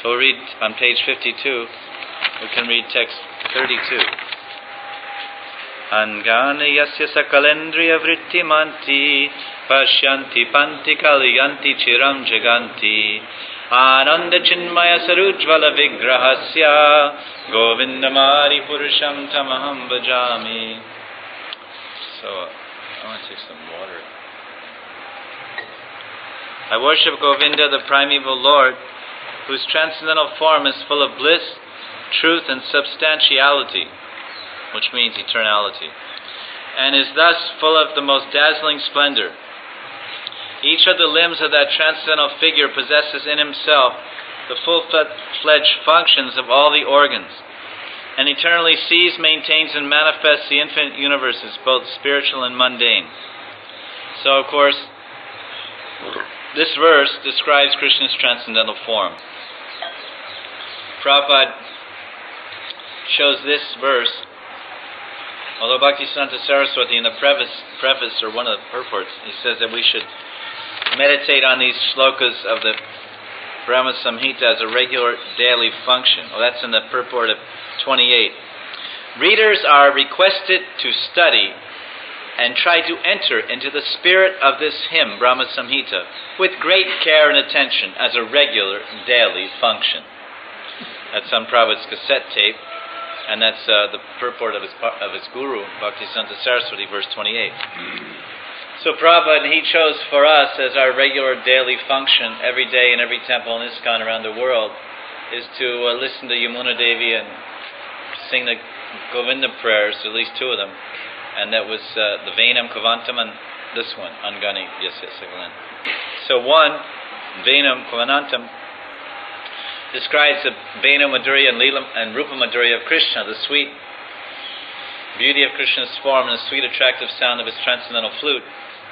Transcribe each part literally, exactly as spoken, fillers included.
So we'll read on page fifty-two. We can read text thirty-two. Angani yasya sakalendriya vrittimanti pashyanti panti kalyanti chiram jaganti ananda chinmaya sarujvala vigrahasya govindamari purusham tamaham bhajami. So uh, I want to take some water. I worship Govinda, the primeval Lord, whose transcendental form is full of bliss, truth, and substantiality, which means eternality, and is thus full of the most dazzling splendor. Each of the limbs of that transcendental figure possesses in himself the full-fledged functions of all the organs, and eternally sees, maintains, and manifests the infinite universes, both spiritual and mundane. So, of course, this verse describes Krishna's transcendental form. Prabhupada shows this verse, although Bhaktisiddhanta Saraswati in the preface, preface or one of the purports, he says that we should meditate on these shlokas of the Brahma Samhita as a regular daily function. Well, that's in the purport of twenty-eight. Readers are requested to study and try to enter into the spirit of this hymn, Brahma Samhita, with great care and attention as a regular daily function. That's on Prabhupada's cassette tape, and that's uh, the purport of his of his guru, Bhaktisiddhanta Saraswati, verse twenty-eight. So Prabhupada, he chose for us as our regular daily function every day in every temple in ISKCON around the world is to uh, listen to Yamuna Devi and sing the Govinda prayers, at least two of them. And that was uh, the Venam Kavantam and this one, Angani Yasya Sakalan. So one, Venam Kavanantam, describes the Vena Madhurya and, Leela, and Rupa Madhurya of Krishna, the sweet beauty of Krishna's form and the sweet attractive sound of his transcendental flute.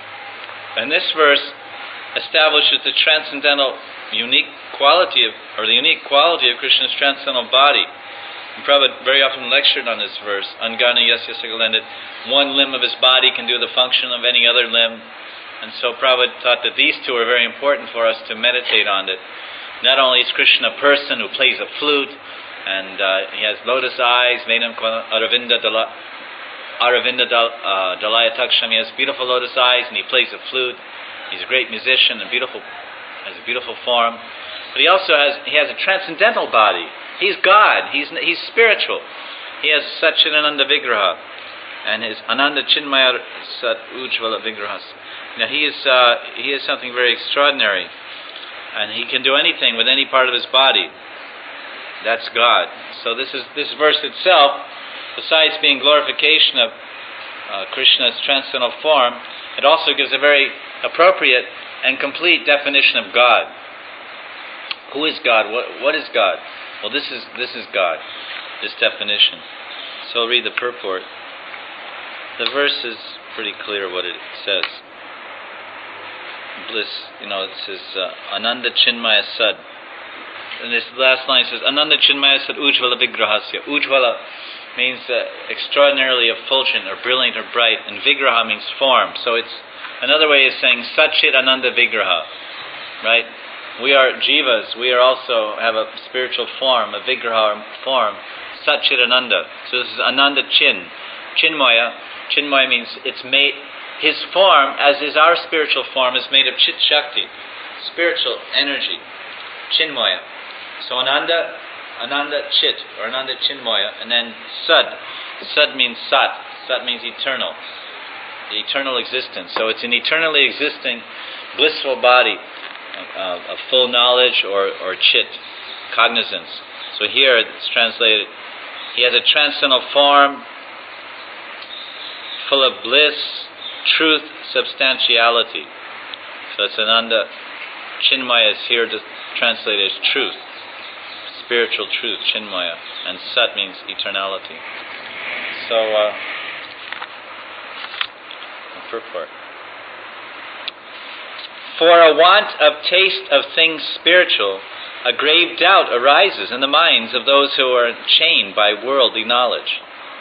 And this verse establishes the transcendental unique quality of, or the unique quality of Krishna's transcendental body. And Prabhupada very often lectured on this verse, Angani Yasya Sakalan, that one limb of his body can do the function of any other limb. And so Prabhupada thought that these two are very important for us to meditate on it. Not only is Krishna a person who plays a flute, and uh, he has lotus eyes, Venam Aravinda Dala, Aravinda Dal, uh, Dalaya Taksham, he has beautiful lotus eyes, and he plays a flute. He's a great musician and beautiful, has a beautiful form. But he also has he has a transcendental body. He's God. He's he's spiritual. He has Satchidananda Vigraha, and his Ananda Chinmaya Sat Ujjvala Vigrahas. Now he is uh, he is something very extraordinary, and he can do anything with any part of his body. That's God. So this is this verse itself, besides being glorification of uh, Krishna's transcendental form, it also gives a very appropriate and complete definition of God. Who is God? What what is God? Well, this is this is God, this definition. So I'll read the purport. The verse is pretty clear what it says. Bliss, you know, it says uh, Ananda Chinmaya Sad. And this last line says Ananda Chinmaya Sad Ujjvala Vigrahasya. Ujjvala means uh, extraordinarily effulgent or brilliant or bright, and Vigraha means form. So it's another way of saying Satchit Ananda Vigraha, right? We are jivas, we are also have a spiritual form, a vigraha form, Satchit Ananda. So this is Ananda Chin. Chinmaya, Chinmaya means it's made, his form, as is our spiritual form, is made of Chit Shakti, spiritual energy, Chinmaya. So Ananda, Ananda Chit, or Ananda Chinmaya, and then Sad. Sad means Sat, Sat means eternal, the eternal existence. So it's an eternally existing, blissful body, Uh, of full knowledge or, or chit, cognizance. So here it's translated, he has a transcendental form full of bliss, truth, substantiality. So it's Ananda Chinmaya is here to translate as truth, spiritual truth, Chinmaya, and Sat means eternality. So, uh, purport. For a want of taste of things spiritual, a grave doubt arises in the minds of those who are chained by worldly knowledge.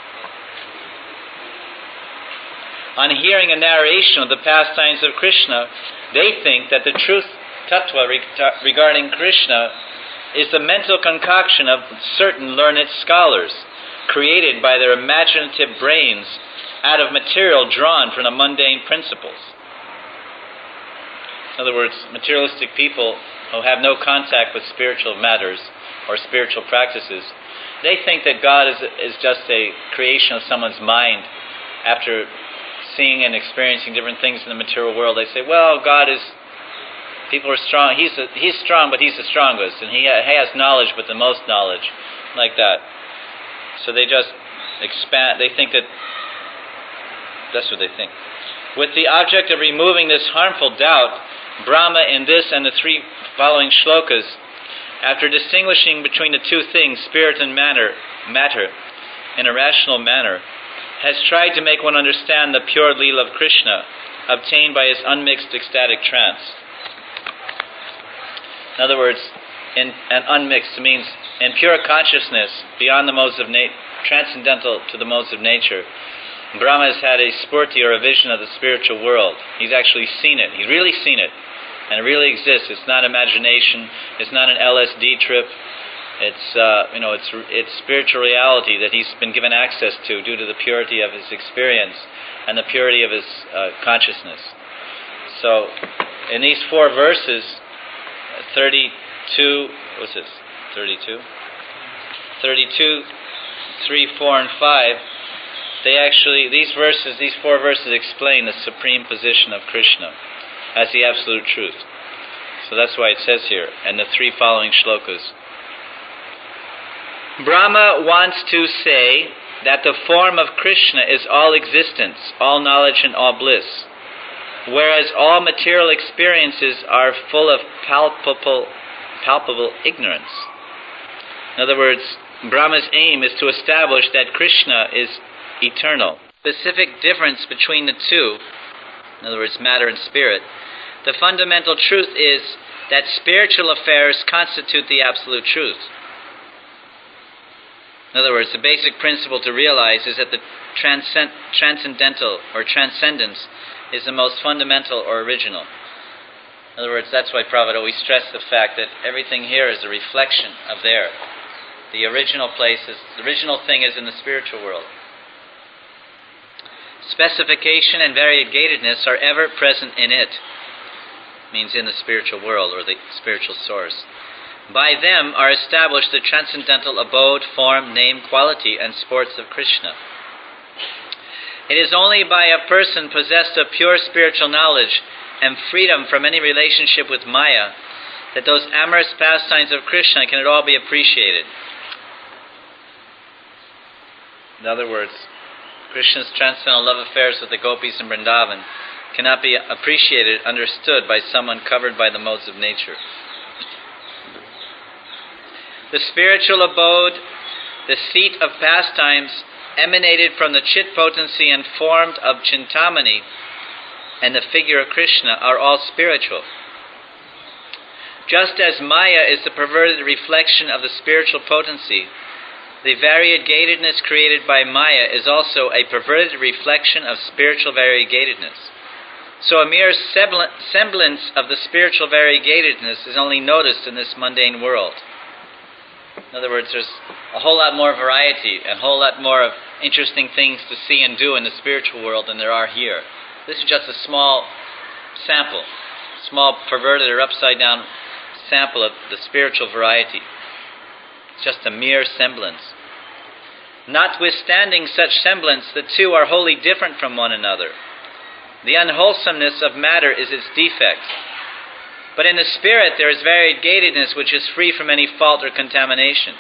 On hearing a narration of the pastimes of Krishna, they think that the truth tattva regarding Krishna is the mental concoction of certain learned scholars, created by their imaginative brains out of material drawn from the mundane principles. In other words, materialistic people who have no contact with spiritual matters or spiritual practices, they think that God is, is just a creation of someone's mind. After seeing and experiencing different things in the material world, they say, well, God is, people are strong, he's a, he's strong, but he's the strongest, and he, ha- he has knowledge, but the most knowledge, like that. So they just expand, they think that, that's what they think. With the object of removing this harmful doubt, Brahma in this and the three following shlokas, after distinguishing between the two things, spirit and matter, matter, in a rational manner, has tried to make one understand the pure Leela of Krishna, obtained by his unmixed ecstatic trance. In other words, in, and unmixed means in pure consciousness, beyond the modes of nature, transcendental to the modes of nature, Brahma has had a spurti or a vision of the spiritual world. He's actually seen it. He's really seen it. And it really exists. It's not imagination. It's not an L S D trip. It's uh, you know, it's it's spiritual reality that he's been given access to due to the purity of his experience and the purity of his uh, consciousness. So, in these four verses, thirty-two, what's this? thirty-two? thirty-two, three, four, and five. They actually, these verses, these four verses explain the supreme position of Krishna as the absolute truth. So that's why it says here, and the three following shlokas. Brahma wants to say that the form of Krishna is all existence, all knowledge, and all bliss, whereas all material experiences are full of palpable, palpable ignorance. In other words, Brahma's aim is to establish that Krishna is eternal. Specific difference between the two, in other words, matter and spirit, the fundamental truth is that spiritual affairs constitute the absolute truth. In other words, the basic principle to realize is that the transcend- transcendental or transcendence is the most fundamental or original. In other words, that's why Prabhupada always stressed the fact that everything here is a reflection of there. The original place is, the original thing is in the spiritual world. Specification and variegatedness are ever present in it, means in the spiritual world or the spiritual source. By them are established the transcendental abode, form, name, quality, and sports of Krishna. It is only by a person possessed of pure spiritual knowledge and freedom from any relationship with Maya that those amorous pastimes of Krishna can at all be appreciated. In other words, Krishna's transcendental love affairs with the gopis in Vrindavan cannot be appreciated, understood by someone covered by the modes of nature. The spiritual abode, the seat of pastimes, emanated from the chit potency and formed of Chintamani and the figure of Krishna are all spiritual. Just as Maya is the perverted reflection of the spiritual potency, the variegatedness created by Maya is also a perverted reflection of spiritual variegatedness. So a mere semblance of the spiritual variegatedness is only noticed in this mundane world. In other words, there's a whole lot more variety, a whole lot more of interesting things to see and do in the spiritual world than there are here. This is just a small sample, small perverted or upside down sample of the spiritual variety. It's just a mere semblance. Notwithstanding such semblance, the two are wholly different from one another. The unwholesomeness of matter is its defect. But in the spirit there is variegatedness which is free from any fault or contamination.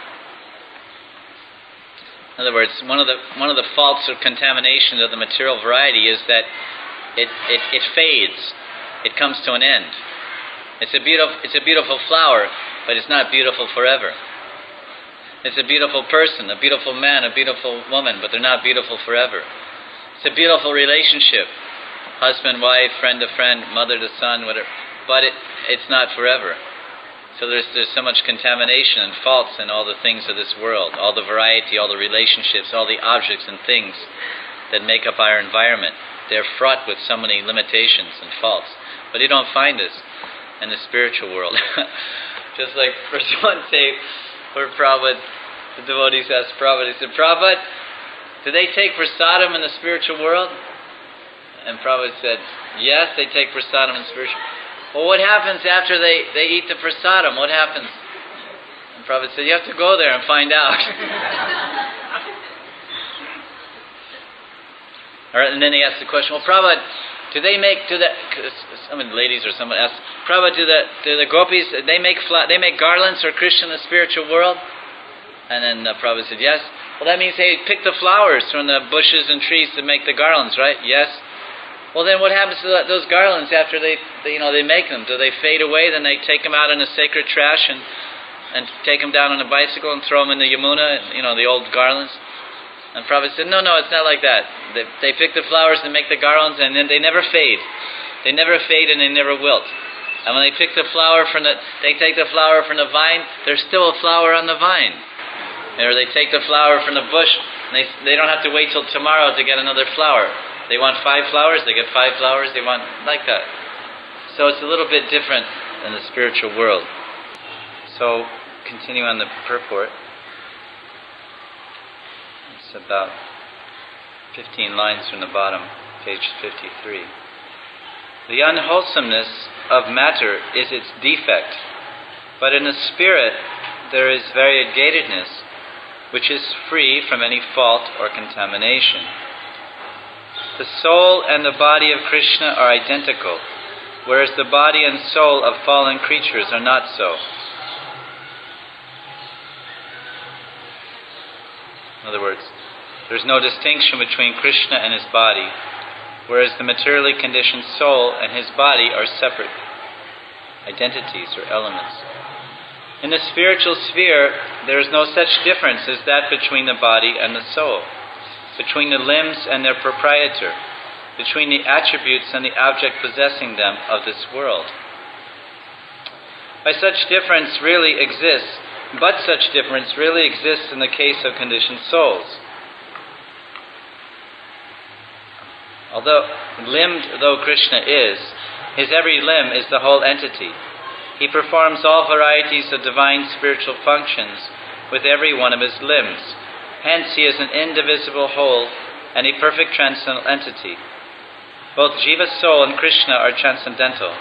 In other words, one of the one of the faults or contaminations of the material variety is that it, it, it fades. It comes to an end. It's a beautiful it's a beautiful flower, but it's not beautiful forever. It's a beautiful person, a beautiful man, a beautiful woman, but they're not beautiful forever. It's a beautiful relationship. Husband, wife, friend to friend, mother to son, whatever. But it, it's not forever. So there's there's so much contamination and faults in all the things of this world, all the variety, all the relationships, all the objects and things that make up our environment. They're fraught with so many limitations and faults. But you don't find this. in the spiritual world. Just like first one tape where Prabhupada, the devotees asked Prabhupada, he said, Prabhupada, do they take prasadam in the spiritual world? And Prabhupada said, yes, they take prasadam in the spiritual world. Well, what happens after they, they eat the prasadam? What happens? And Prabhupada said, you have to go there and find out. All right, and then he asked the question, well, Prabhupada, do they make, do that, some of the ladies or someone asked, Prabhupada, do the, do the gopis, they make fla- they make garlands for Krishna in the spiritual world? And then uh, Prabhupada said, yes. Well, that means they pick the flowers from the bushes and trees to make the garlands, right? Yes. Well, then what happens to the, those garlands after they, they, you know, they make them? Do they fade away? Then they take them out in the sacred trash and and take them down on a bicycle and throw them in the Yamuna, you know, the old garlands? And Prabhupada said, no, no, it's not like that. They, they pick the flowers and make the garlands, and then they never fade. They never fade and they never wilt. And when they pick the flower from the, they take the flower from the vine, there's still a flower on the vine. Or they take the flower from the bush, and they they don't have to wait till tomorrow to get another flower. They want five flowers, they get five flowers, they want like that. So it's a little bit different in the spiritual world. So, continue on the purport. It's about fifteen lines from the bottom, page fifty-three. The unwholesomeness of matter is its defect, but in the spirit there is variegatedness, which is free from any fault or contamination. The soul and the body of Krishna are identical, whereas the body and soul of fallen creatures are not so. In other words, there's no distinction between Krishna and his body, whereas the materially conditioned soul and his body are separate identities or elements. In the spiritual sphere, there is no such difference as that between the body and the soul, between the limbs and their proprietor, between the attributes and the object possessing them of this world. By such difference really exists, but such difference really exists in the case of conditioned souls. Although limbed though Krishna is, his every limb is the whole entity. He performs all varieties of divine spiritual functions with every one of his limbs. Hence, he is an indivisible whole and a perfect transcendental entity. Both Jiva's soul and Krishna are transcendental.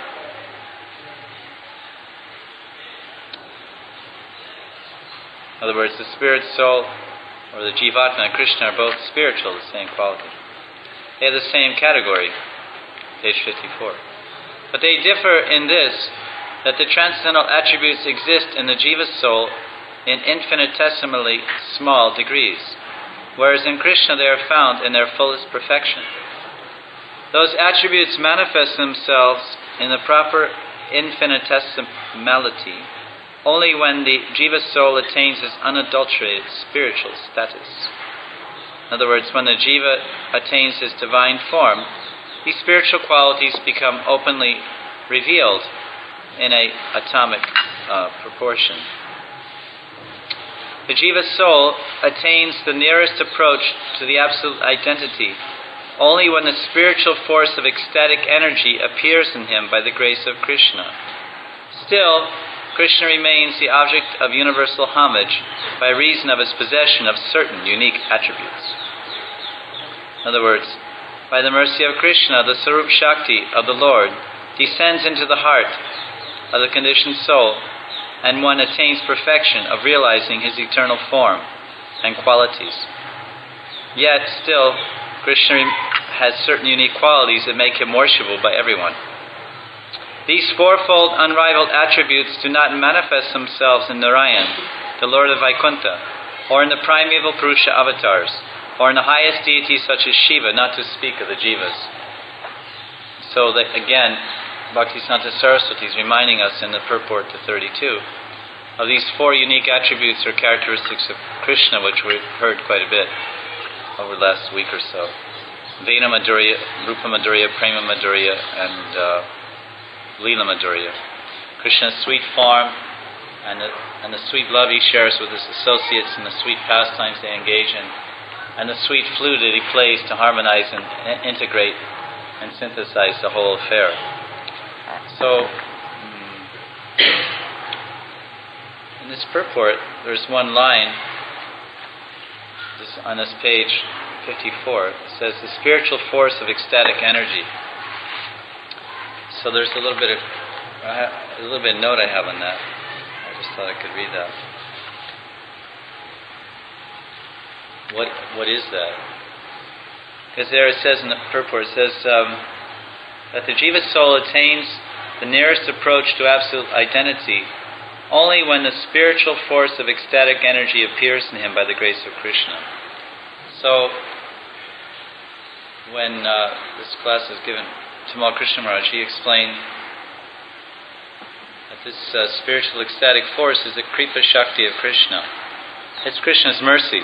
In other words, the spirit soul, or the Jivatma and Krishna are both spiritual, the same quality. They have the same category, page fifty-four. But they differ in this, that the transcendental attributes exist in the Jiva soul in infinitesimally small degrees, whereas in Krishna they are found in their fullest perfection. Those attributes manifest themselves in the proper infinitesimality only when the Jiva soul attains its unadulterated spiritual status. In other words, when the Jiva attains his divine form, these spiritual qualities become openly revealed in a atomic uh, proportion. The Jiva soul attains the nearest approach to the absolute identity only when the spiritual force of ecstatic energy appears in him by the grace of Krishna. Still, Krishna remains the object of universal homage by reason of his possession of certain unique attributes. In other words, by the mercy of Krishna, the Sarup Shakti of the Lord descends into the heart of the conditioned soul, and one attains perfection of realizing his eternal form and qualities. Yet, still, Krishna has certain unique qualities that make him worshipable by everyone. These fourfold unrivaled attributes do not manifest themselves in Narayan, the Lord of Vaikuntha, or in the primeval Purusha avatars, or in the highest deities such as Shiva, not to speak of the Jivas. So that, again, Bhaktisiddhanta Saraswati is reminding us in the purport to thirty-two of these four unique attributes or characteristics of Krishna, which we've heard quite a bit over the last week or so. Vena Madhurya, Rupa Madhurya, Prema Madhurya, and uh, Leela Madhurya. Krishna's sweet form and the, and the sweet love he shares with his associates and the sweet pastimes they engage in, and the sweet flute that he plays to harmonize and integrate and synthesize the whole affair. So, um, purport, there's one line this, on this page fifty-four. It says, the spiritual force of ecstatic energy. So there's a little bit of I have, a little bit of note I have on that. I just thought I could read that. What what is that? Because there it says in the purport, it says um, that the jiva soul attains the nearest approach to absolute identity only when the spiritual force of ecstatic energy appears in him by the grace of Krishna. So, when uh, this class was given, Tamal Krishna Maharaj, he explained that this uh, spiritual ecstatic force is the Kripa Shakti of Krishna. It's Krishna's mercy.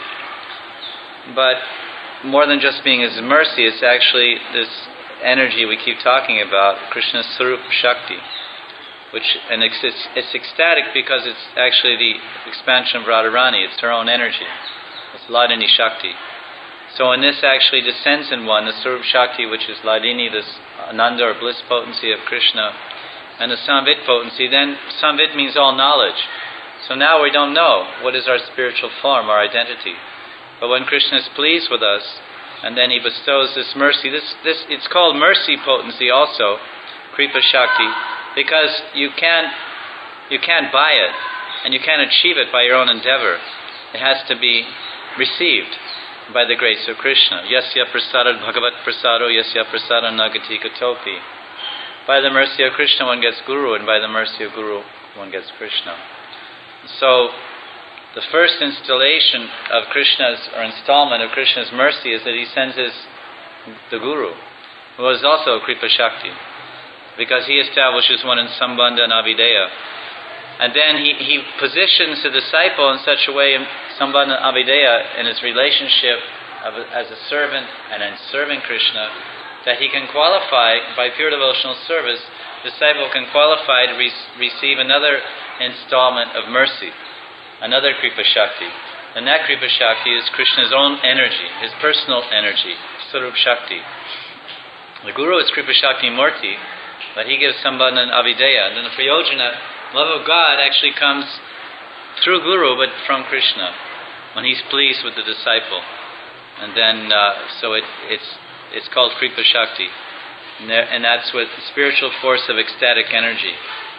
But more than just being His mercy, it's actually this energy we keep talking about, Krishna's Sarup Shakti. Which, and it's, it's, it's ecstatic because it's actually the expansion of Radharani. It's her own energy. It's Ladini Shakti. So when this actually descends in one, the Sarup Shakti, which is Ladini, this Ananda or bliss potency of Krishna, and the Samvit potency, then Samvit means all knowledge. So now we don't know what is our spiritual form, our identity. But when Krishna is pleased with us, and then He bestows this mercy, this, this it's called mercy potency also, Kripa Shakti, because you can't, you can't buy it, and you can't achieve it by your own endeavor. It has to be received by the grace of Krishna. Yasya prasadad bhagavat prasado, yasya prasadam nagati katopi. By the mercy of Krishna one gets Guru, and by the mercy of Guru one gets Krishna. So, the first installation of Krishna's, or installment of Krishna's mercy is that He sends His, the Guru, who is also Kripa Shakti, because he establishes one in Sambandha and Avideya. And then he, he positions the disciple in such a way in Sambandha and Avideya in his relationship of, as a servant and in serving Krishna, that he can qualify, by pure devotional service, the disciple can qualify to re- receive another installment of mercy, another Kripa Shakti. And that Kripa Shakti is Krishna's own energy, His personal energy, Sarup Shakti. The Guru is Kripa Shakti Murti, but he gives Sambandha and Avideya. And then the Prayojana, love of God, actually comes through Guru, but from Krishna, when He's pleased with the disciple. And then, uh, so it, it's it's called Kripa Shakti. And, there, and that's what the spiritual force of ecstatic energy.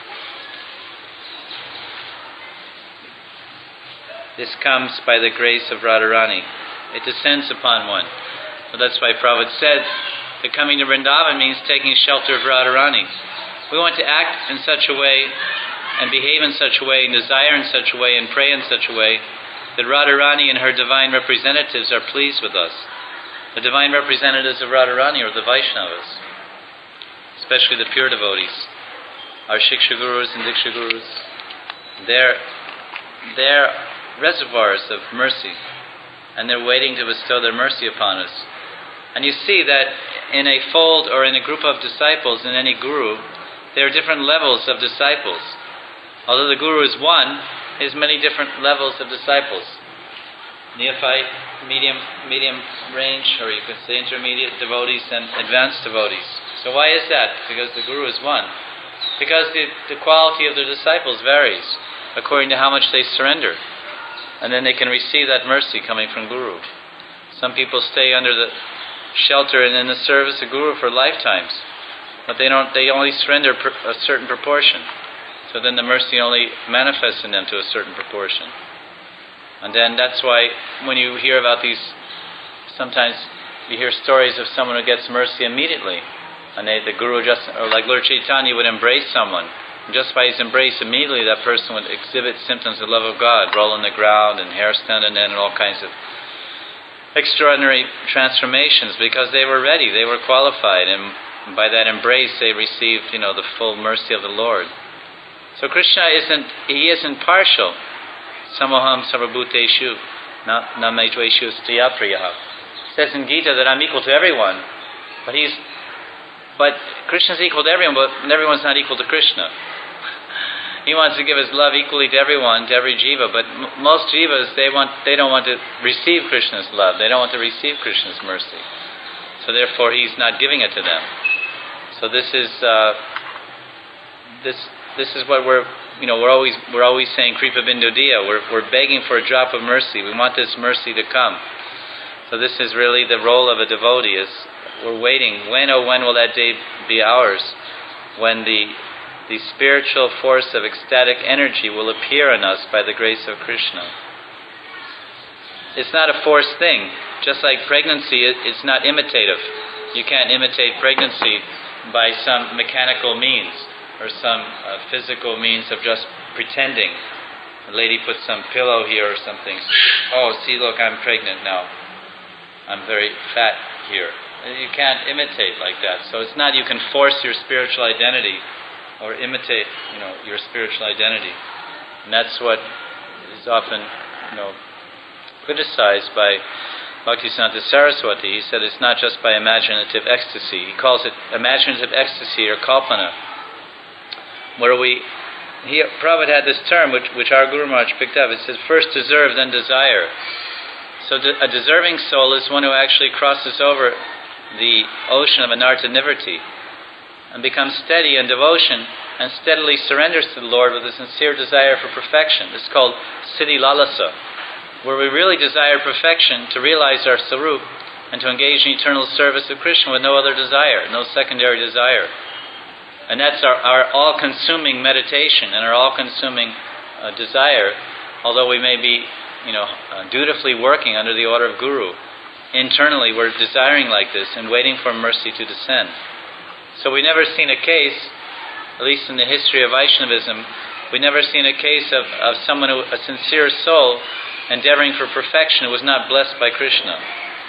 This comes by the grace of Radharani. It descends upon one. So that's why Prabhupada said, that coming to Vrindavan means taking shelter of Radharani. We want to act in such a way, and behave in such a way, and desire in such a way, and pray in such a way, that Radharani and her divine representatives are pleased with us. The divine representatives of Radharani are the Vaishnavas, especially the pure devotees, our Shiksha Gurus and Diksha Gurus. They're, they're reservoirs of mercy, and they're waiting to bestow their mercy upon us. And you see that in a fold or in a group of disciples, in any guru, there are different levels of disciples. Although the guru is one, there's many different levels of disciples. Neophyte, medium, medium range, or you could say intermediate devotees and advanced devotees. So why is that? Because the guru is one. Because the, the quality of the disciples varies according to how much they surrender. And then they can receive that mercy coming from Guru. Some people stay under the shelter and in the service of Guru for lifetimes, but they don't. They only surrender a certain proportion. So then the mercy only manifests in them to a certain proportion. And then that's why when you hear about these, sometimes you hear stories of someone who gets mercy immediately, and they, the Guru just, or like Lord Chaitanya would embrace someone. And just by his embrace, immediately that person would exhibit symptoms of love of God, roll on the ground and hair standing in and all kinds of extraordinary transformations, because they were ready, they were qualified, and by that embrace they received, you know, the full mercy of the Lord. So Krishna isn't, he isn't partial. Samoham sarvabhuteshu na me dveshu striyapriyaha. It says in Gita that I'm equal to everyone, but he's, but Krishna's equal to everyone, but everyone's not equal to Krishna. He wants to give his love equally to everyone, to every jiva, but m- most jivas, they want, they don't want to receive Krishna's love. They don't want to receive Krishna's mercy. So therefore, he's not giving it to them. So this is uh, this this is what we're, you know, we're always we're always saying Kripa Bindu Diya. We're we're begging for a drop of mercy. We want this mercy to come. So this is really the role of a devotee. Is we're waiting. When, oh, when will that day be ours? When the the spiritual force of ecstatic energy will appear in us by the grace of Krishna. It's not a forced thing. Just like pregnancy, it, it's not imitative. You can't imitate pregnancy by some mechanical means or some uh, physical means of just pretending. A lady puts some pillow here or something. Oh, see, look, I'm pregnant now. I'm very fat here. You can't imitate like that. So it's not you can force your spiritual identity or imitate, you know, your spiritual identity. And that's what is often, you know, criticized by Bhaktisiddhanta Saraswati. He said it's not just by imaginative ecstasy. He calls it imaginative ecstasy or kalpana, where we, he, Prabhupada had this term which, which our Guru Maharaj picked up. It says, first deserve, then desire. So de- a deserving soul is one who actually crosses over the ocean of anartha nivritti and becomes steady in devotion and steadily surrenders to the Lord with a sincere desire for perfection. This is called siddhi lalasa, where we really desire perfection to realize our sarup and to engage in eternal service of Krishna with no other desire, no secondary desire. And that's our, our all-consuming meditation and our all-consuming uh, desire, although we may be, you know, uh, dutifully working under the order of Guru. Internally, we're desiring like this and waiting for mercy to descend. So we've never seen a case, at least in the history of Vaishnavism, we've never seen a case of, of someone, who, a sincere soul, endeavoring for perfection who was not blessed by Krishna.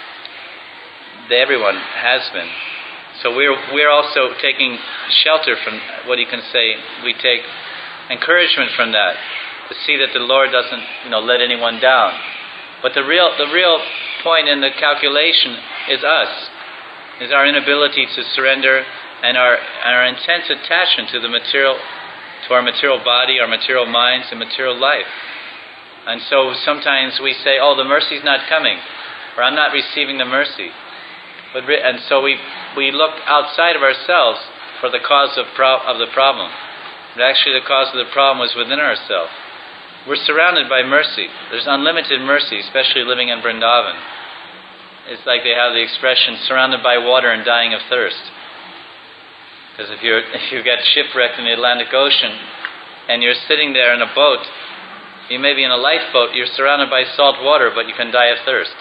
Everyone has been. So we're we're also taking shelter from what you can say. We take encouragement from that to see that the Lord doesn't, you know, let anyone down. But the real the real point in the calculation is us, is our inability to surrender and our and our intense attachment to the material, to our material body, our material minds, and material life. And so sometimes we say, "Oh, the mercy's not coming," or "I'm not receiving the mercy." But re- and so we we look outside of ourselves for the cause of pro- of the problem. But actually, the cause of the problem was within ourselves. We're surrounded by mercy. There's unlimited mercy, especially living in Vrindavan. It's like they have the expression, surrounded by water and dying of thirst. Because if you're if you get shipwrecked in the Atlantic Ocean and you're sitting there in a boat, you may be in a lifeboat, you're surrounded by salt water, but you can die of thirst.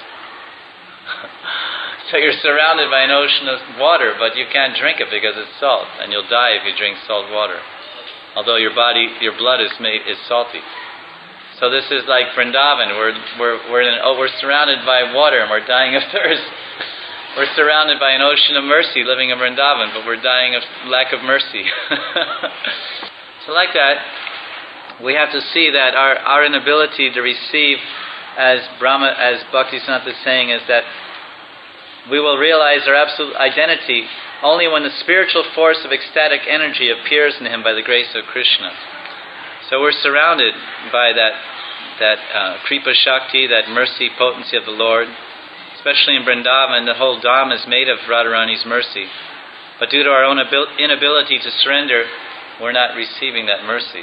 So you're surrounded by an ocean of water, but you can't drink it because it's salt, and you'll die if you drink salt water. Although your body, your blood is made is salty. So this is like Vrindavan. We're we're we're in, oh, we're surrounded by water and we're dying of thirst. We're surrounded by an ocean of mercy, living in Vrindavan, but we're dying of lack of mercy. So like that, we have to see that our our inability to receive, as Brahma, as Bhaktisiddhanta is saying, is that we will realize our absolute identity only when the spiritual force of ecstatic energy appears in him by the grace of Krishna. So we're surrounded by that that uh, Kripa Shakti, that mercy, potency of the Lord. Especially in Vrindavan, the whole Dham is made of Radharani's mercy. But due to our own abil- inability to surrender, we're not receiving that mercy.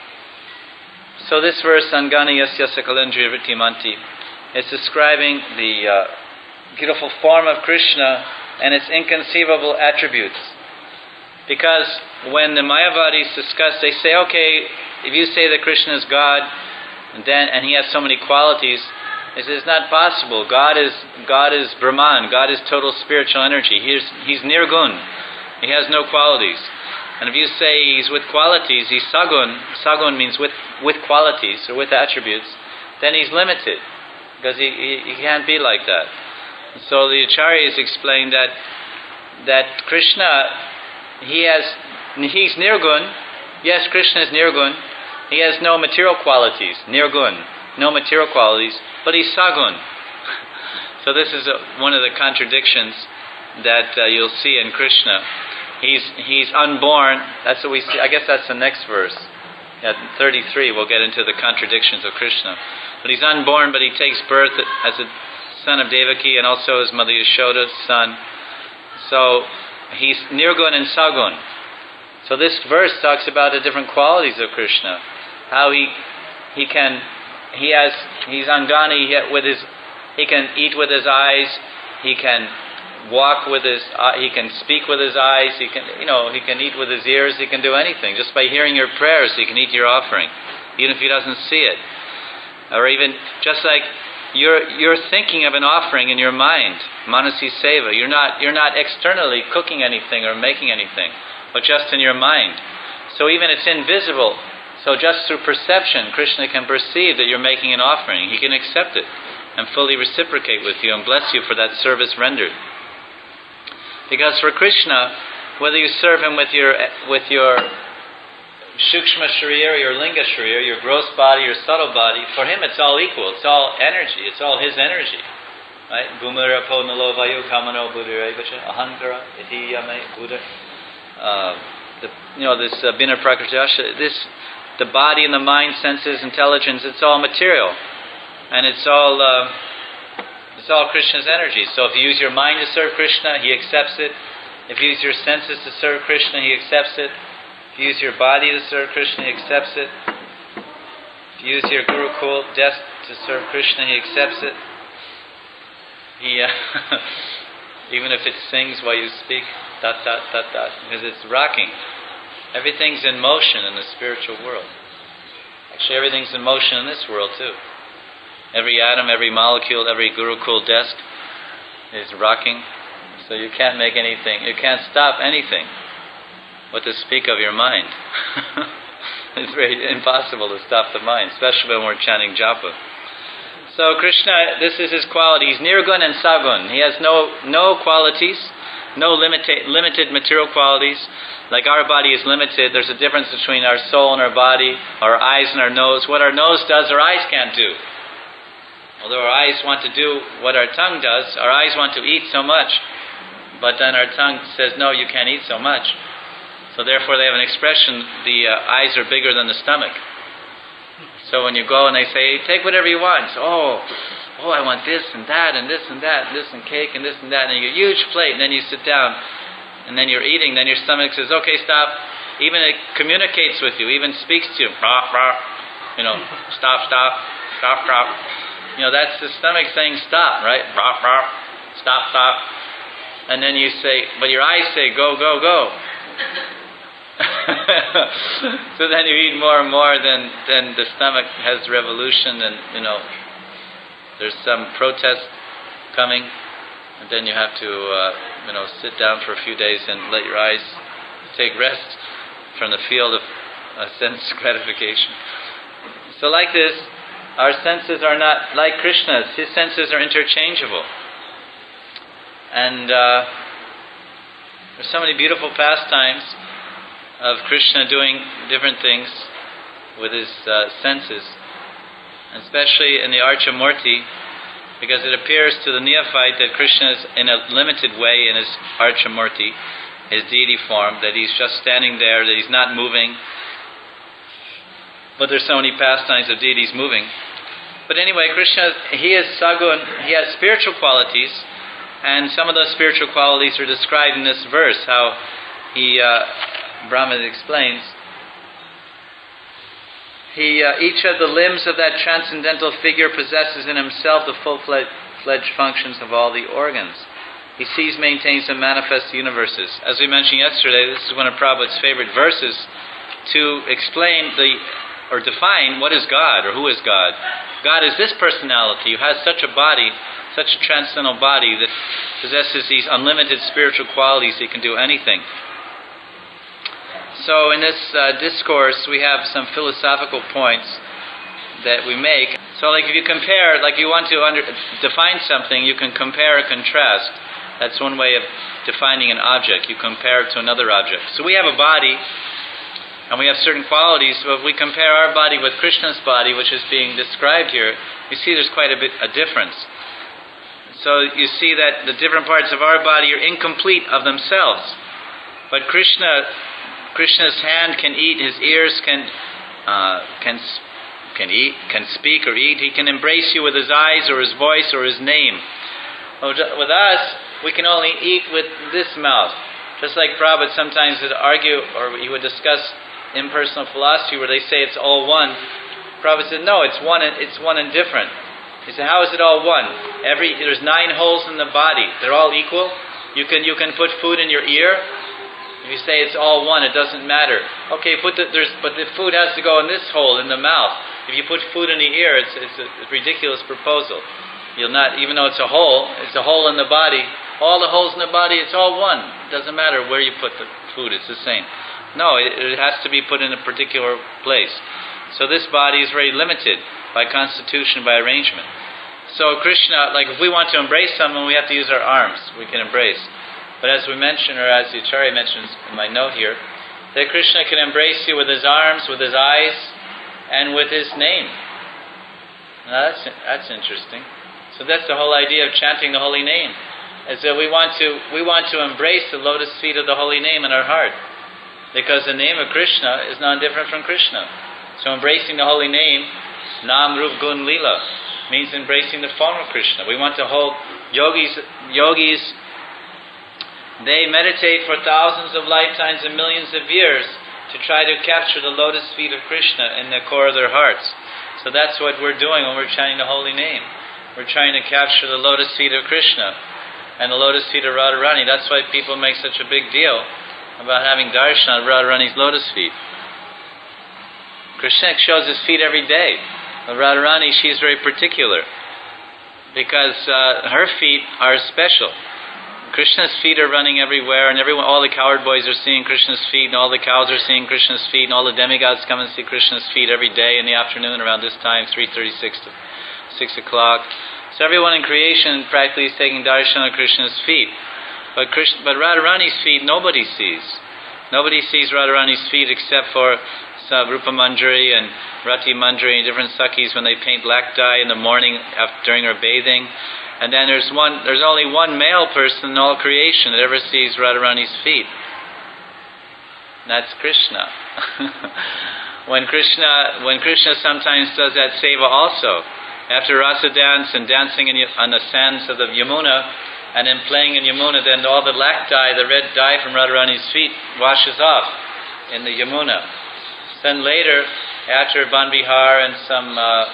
So this verse, Angana Yasya Sakalendriya Vrittimanti, is describing the uh, beautiful form of Krishna and its inconceivable attributes. Because when the Mayavadis discuss, they say, okay, if you say that Krishna is God, and then and he has so many qualities, it is not possible. God is God is Brahman. God is total spiritual energy. He is, he's nirgun. He has no qualities. And if you say he's with qualities, he's sagun. Sagun means with with qualities or with attributes. Then he's limited because he he, he can't be like that. So the Acharyas explained that that Krishna, he has he's nirgun. Yes, Krishna is nirgun. He has no material qualities. Nirgun, no material qualities. But he's sagun. So this is a, one of the contradictions that uh, you'll see in Krishna. He's he's unborn. That's what we see. I guess that's the next verse. At thirty-three, we'll get into the contradictions of Krishna. But he's unborn, but he takes birth as a son of Devaki and also his mother Yashoda's son. So he's nirgun and sagun. So this verse talks about the different qualities of Krishna, how he he can he has he's Angani he, with his he can eat with his eyes, he can walk with his uh, he can speak with his eyes, he can you know he can eat with his ears, he can do anything just by hearing your prayers. He can eat your offering, even if he doesn't see it, or even just like you're you're thinking of an offering in your mind, Manasi Seva. You're not you're not externally cooking anything or making anything, but just in your mind. So even it's invisible. So just through perception, Krishna can perceive that you're making an offering. He can accept it and fully reciprocate with you and bless you for that service rendered. Because for Krishna, whether you serve him with your with your Shukshma Sharira, your Linga Sharira, your gross body, your subtle body, for him it's all equal. It's all energy. It's all his energy. Right? Bhumira po nalo vayu kamano buddhira vacha ahankara iti yame buddha. Uh, the, you know, this uh, Bina Prakritasha, this, the body and the mind, senses, intelligence, it's all material. And it's all uh, it's all Krishna's energy. So if you use your mind to serve Krishna, he accepts it. If you use your senses to serve Krishna, he accepts it. If you use your body to serve Krishna, he accepts it. If you use your Gurukul desk to serve Krishna, he accepts it. He, uh, even if it sings while you speak, dot, dot, dot, dot, because it's rocking. Everything's in motion in the spiritual world. Actually, everything's in motion in this world too. Every atom, every molecule, every Gurukul desk is rocking. So you can't make anything, you can't stop anything. What to speak of your mind. It's very impossible to stop the mind, especially when we're chanting japa. So Krishna, this is his quality. He's nirgun and sagun. He has no no qualities, no limited limited material qualities. Like our body is limited, there's a difference between our soul and our body, our eyes and our nose. What our nose does, our eyes can't do. Although our eyes want to do what our tongue does, our eyes want to eat so much, but then our tongue says, no, you can't eat so much. So therefore they have an expression, the uh, eyes are bigger than the stomach. So when you go and they say, take whatever you want. So, oh, oh, I want this and that and this and that and this and cake and this and that. And you get a huge plate and then you sit down and then you're eating. Then your stomach says, okay, stop. Even it communicates with you, even speaks to you. Rah, rah. You know, stop, stop, stop, stop. You know, that's the stomach saying stop, right? Rah, rah. Stop, stop. And then you say, but your eyes say, go, go, go. So then you eat more and more, then then the stomach has revolution, and you know there's some protest coming, and then you have to uh, you know sit down for a few days and let your eyes take rest from the field of uh, sense gratification. So like this, our senses are not like Krishna's. His senses are interchangeable, and uh, there's so many beautiful pastimes of Krishna doing different things with his uh, senses, and especially in the Archamurti, because it appears to the neophyte that Krishna is in a limited way in his Archamurti, his deity form, that he's just standing there, that he's not moving. But there's so many pastimes of deities moving. But anyway, Krishna, he is Sagun, he has spiritual qualities, and some of those spiritual qualities are described in this verse, how he... Uh, Brahma explains, he, uh, each of the limbs of that transcendental figure possesses in himself the full-fledged functions of all the organs. He sees, maintains, and manifests the universes. As we mentioned yesterday, this is one of Prabhupada's favorite verses to explain the, or define what is God, or who is God. God is this personality who has such a body, such a transcendental body that possesses these unlimited spiritual qualities. He can do anything. So in this uh, discourse, we have some philosophical points that we make. So like if you compare, like you want to under, define something, you can compare or contrast. That's one way of defining an object. You compare it to another object. So we have a body, and we have certain qualities. So if we compare our body with Krishna's body, which is being described here, you see there's quite a bit a difference. So you see that the different parts of our body are incomplete of themselves. But Krishna... Krishna's hand can eat, his ears can uh, can can eat, can speak or eat. He can embrace you with his eyes or his voice or his name. With us, we can only eat with this mouth, Just like Prabhupada sometimes would argue, or he would discuss impersonal philosophy where they say it's all one. Prabhupada said, no, it's one and, it's one and different. He said, how is it all one? Every There's nine holes in the body. They're all equal. You can you can put food in your ear. If you say it's all one, it doesn't matter. Okay, put the, there's, but the food has to go in this hole, in the mouth. If you put food in the ear, it's, it's a ridiculous proposal. You'll not, even though it's a hole, it's a hole in the body. All the holes in the body, it's all one. It doesn't matter where you put the food, it's the same. No, it, it has to be put in a particular place. So this body is very limited by constitution, by arrangement. So Krishna, like if we want to embrace someone, we have to use our arms. We can embrace. But as we mentioned, or as the Acharya mentions in my note here, that Krishna can embrace you with his arms, with his eyes, and with his name. Now that's that's interesting. So that's the whole idea of chanting the holy name, is that we want to we want to embrace the lotus feet of the holy name in our heart, because the name of Krishna is non-different from Krishna. So embracing the holy name, Nam Rup Gun Lila, means embracing the form of Krishna. We want to hold yogis. Yogis, they meditate for thousands of lifetimes and millions of years to try to capture the lotus feet of Krishna in the core of their hearts. So that's what we're doing when we're chanting the holy name. We're trying to capture the lotus feet of Krishna and the lotus feet of Radharani. That's why people make such a big deal about having darshan of Radharani's lotus feet. Krishna shows his feet every day. But Radharani, she's very particular because uh, her feet are special. Krishna's feet are running everywhere, and everyone, all the cowherd boys are seeing Krishna's feet, and all the cows are seeing Krishna's feet, and all the demigods come and see Krishna's feet every day in the afternoon around this time, three thirty-six to six o'clock. So everyone in creation practically is taking darshan of Krishna's feet. But Krishna, but Radharani's feet nobody sees. Nobody sees Radharani's feet except for uh, Rupa Manjari and Rati Manjari and different Sakhis when they paint black dye in the morning after, during her bathing. And then there's one. There's only one male person in all creation that ever sees Radharani's feet. And that's Krishna. when Krishna, when Krishna sometimes does that seva also, after rasa dance and dancing in, on the sands of the Yamuna, and then playing in Yamuna, then all the black dye, the red dye from Radharani's feet washes off in the Yamuna. Then later, after Ban Bihar and some uh,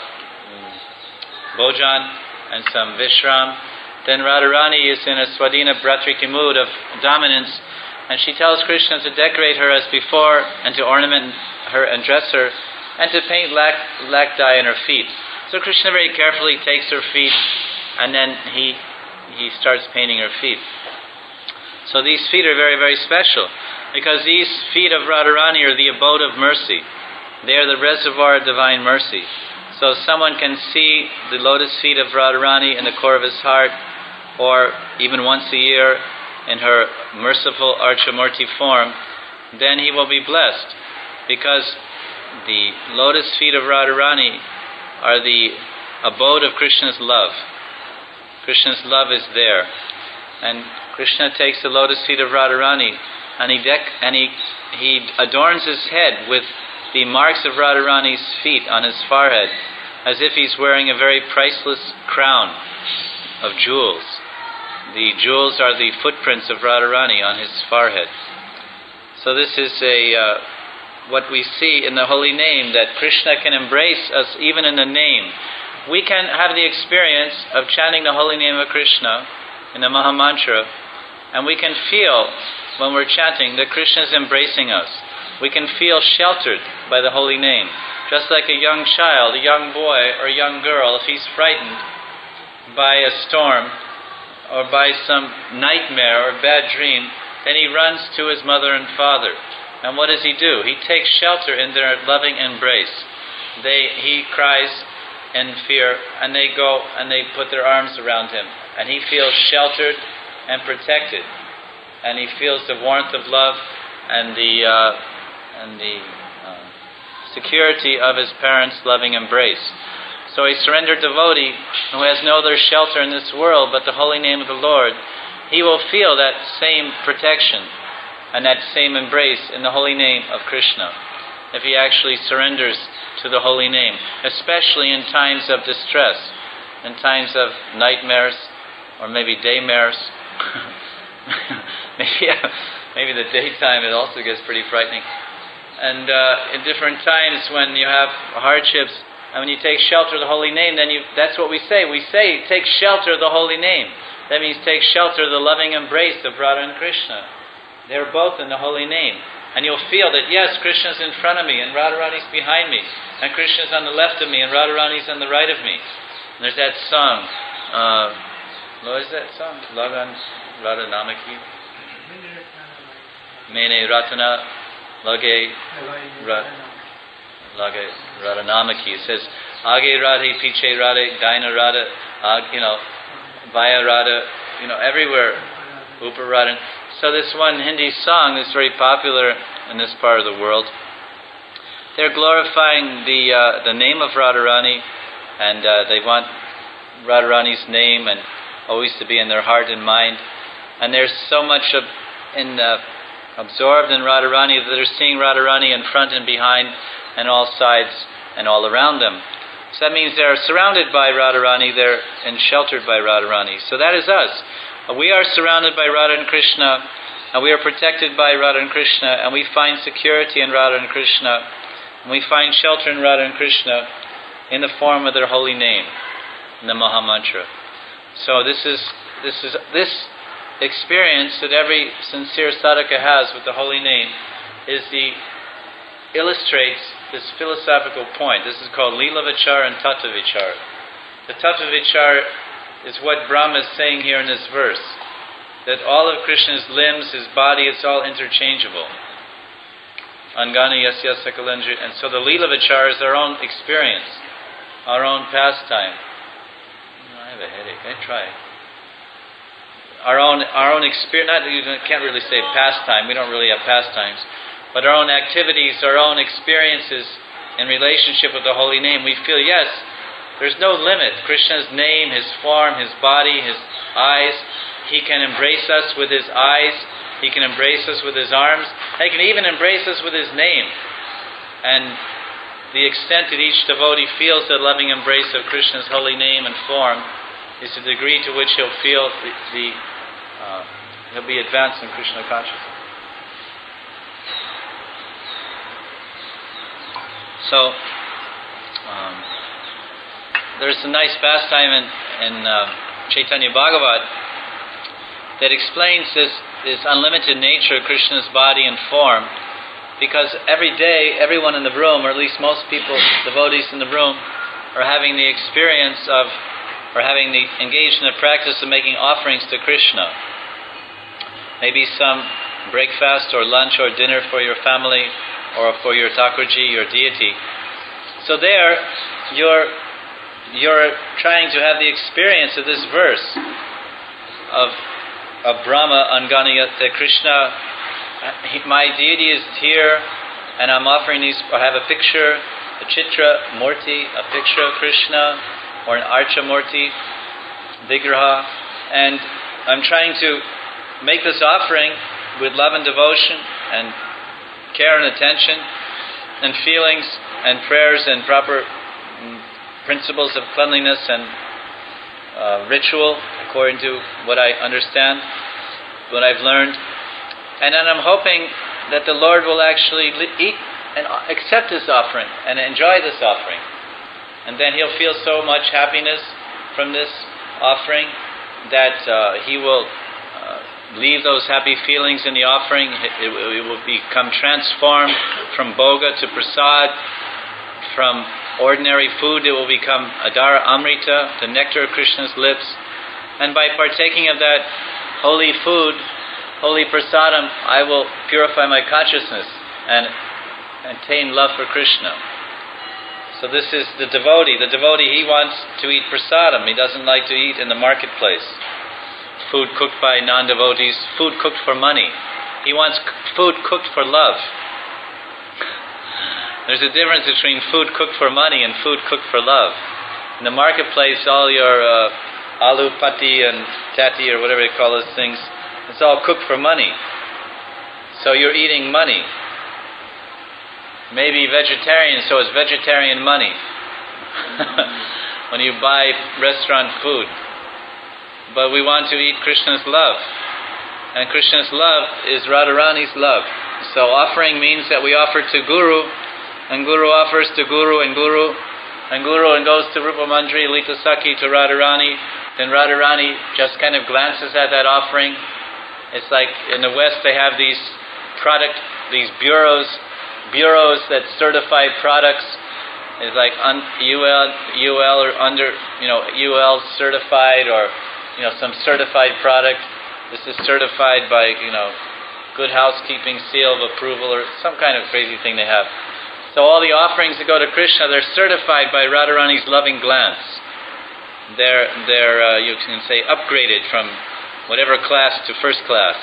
Bhojan and some Vishram, then Radharani is in a Swadhina Bhratriki mood of dominance, and she tells Krishna to decorate her as before and to ornament her and dress her and to paint black, black dye in her feet. So Krishna very carefully takes her feet and then he he starts painting her feet. So these feet are very, very special because these feet of Radharani are the abode of mercy. They are the reservoir of divine mercy. So someone can see the lotus feet of Radharani in the core of his heart, or even once a year in her merciful Archamurti form, then he will be blessed, because the lotus feet of Radharani are the abode of Krishna's love. Krishna's love is there. And Krishna takes the lotus feet of Radharani and he dec- and he, he adorns his head with the marks of Radharani's feet on his forehead, as if he's wearing a very priceless crown of jewels. The jewels are the footprints of Radharani on his forehead. So this is a uh, what we see in the holy name, that Krishna can embrace us even in the name. We can have the experience of chanting the holy name of Krishna in the Maha Mantra, and we can feel when we're chanting that Krishna is embracing us. We can feel sheltered by the holy name. Just like a young child, a young boy or a young girl, if he's frightened by a storm or by some nightmare or bad dream, then he runs to his mother and father. And what does he do? He takes shelter in their loving embrace. They, he cries in fear, and they go and they put their arms around him. And he feels sheltered and protected. And he feels the warmth of love and the uh, and the uh, security of his parents' loving embrace. So a surrendered devotee who has no other shelter in this world but the holy name of the Lord, he will feel that same protection and that same embrace in the holy name of Krishna, if he actually surrenders to the holy name, especially in times of distress, in times of nightmares, or maybe daymares. maybe, maybe the daytime it also gets pretty frightening. And uh, in different times when you have hardships, and when you take shelter of the holy name, then you that's what we say. We say, take shelter of the holy name. That means take shelter of the loving embrace of Radha and Krishna. They're both in the holy name. And you'll feel that, yes, Krishna's in front of me, and Radharani's behind me, and Krishna's on the left of me, and Radharani's on the right of me. And there's that song. Uh, what is that song? Lagan Radha Namaki? Mene Ratana Lage Lage Radha Namaki. It says, Age Radhe, Piche Radhe, Daina Radha, Ag, you know, Vaya Radha, you know, everywhere. Upar Radha. So this one Hindi song is very popular in this part of the world. They're glorifying the uh, the name of Radharani, and uh, they want Radharani's name and always to be in their heart and mind. And there's so much of, in uh, absorbed in Radharani that they're seeing Radharani in front and behind and all sides and all around them. So that means they're surrounded by Radharani, they're and sheltered by Radharani. So that is us. We are surrounded by Radha and Krishna, and we are protected by Radha and Krishna, and we find security in Radha and Krishna, and we find shelter in Radha and Krishna in the form of their holy name, in the Maha Mantra. So this is this is this experience that every sincere sadhaka has with the holy name is the illustrates this philosophical point. This is called Lila Vichar and Tattva Vichar. The Tattva Vichar is what Brahma is saying here in this verse, that all of Krishna's limbs, his body, it's all interchangeable. Angana Yasya Sakalendra. And so the Leela Vichar is our own experience, our own pastime. I have a headache, I try. Our own our own experience, not, you can't really say pastime, we don't really have pastimes, but our own activities, our own experiences in relationship with the holy name. We feel, yes, there's no limit. Krishna's name, his form, his body, his eyes. He can embrace us with his eyes. He can embrace us with his arms. He can even embrace us with his name. And the extent that each devotee feels the loving embrace of Krishna's holy name and form is the degree to which he'll feel the, the uh, he'll be advanced in Krishna consciousness. So, um, there's a nice pastime in, in uh, Chaitanya Bhagavat that explains this, this unlimited nature of Krishna's body and form, because every day, everyone in the room, or at least most people, devotees in the room, are having the experience of, or having the engaged in the practice of making offerings to Krishna. Maybe some breakfast or lunch or dinner for your family, or for your Thakurji, your deity. So there, you're you're trying to have the experience of this verse of of Brahma Anganayate Krishna. My deity is here, and I'm offering these. I have a picture, a chitra murti, a picture of Krishna, or an archa murti, vigraha, and I'm trying to make this offering with love and devotion and care and attention and feelings and prayers and proper principles of cleanliness and uh, ritual according to what I understand, what I've learned. And then I'm hoping that the Lord will actually eat and accept this offering and enjoy this offering. And then he'll feel so much happiness from this offering that uh, he will uh, leave those happy feelings in the offering. It, it, it will become transformed from bhoga to prasad. From ordinary food, it will become adara amrita, the nectar of Krishna's lips. And by partaking of that holy food, holy prasadam, I will purify my consciousness and attain love for Krishna. So this is the devotee. The devotee, he wants to eat prasadam. He doesn't like to eat in the marketplace. Food cooked by non-devotees, food cooked for money. He wants food cooked for love. There's a difference between food cooked for money and food cooked for love. In the marketplace, all your uh, aloo patti and tatti or whatever they call those things, it's all cooked for money. So you're eating money. Maybe vegetarian, so it's vegetarian money. When you buy restaurant food. But we want to eat Krishna's love. and Krishna's love is Radharani's love. So offering means that we offer to Guru, and Guru offers to Guru and Guru, and Guru and goes to Rupa Manjari, Lita Sakhi, to Radharani. Then Radharani just kind of glances at that offering. It's like in the West they have these product, these bureaus, bureaus that certify products. It's like un, U L, U L or under, you know, U L certified, or you know, some certified product. This is certified by, you know, Good Housekeeping seal of approval, or some kind of crazy thing they have. So all the offerings that go to Krishna, they're certified by Radharani's loving glance. They're, they're uh, you can say, upgraded from whatever class to first class.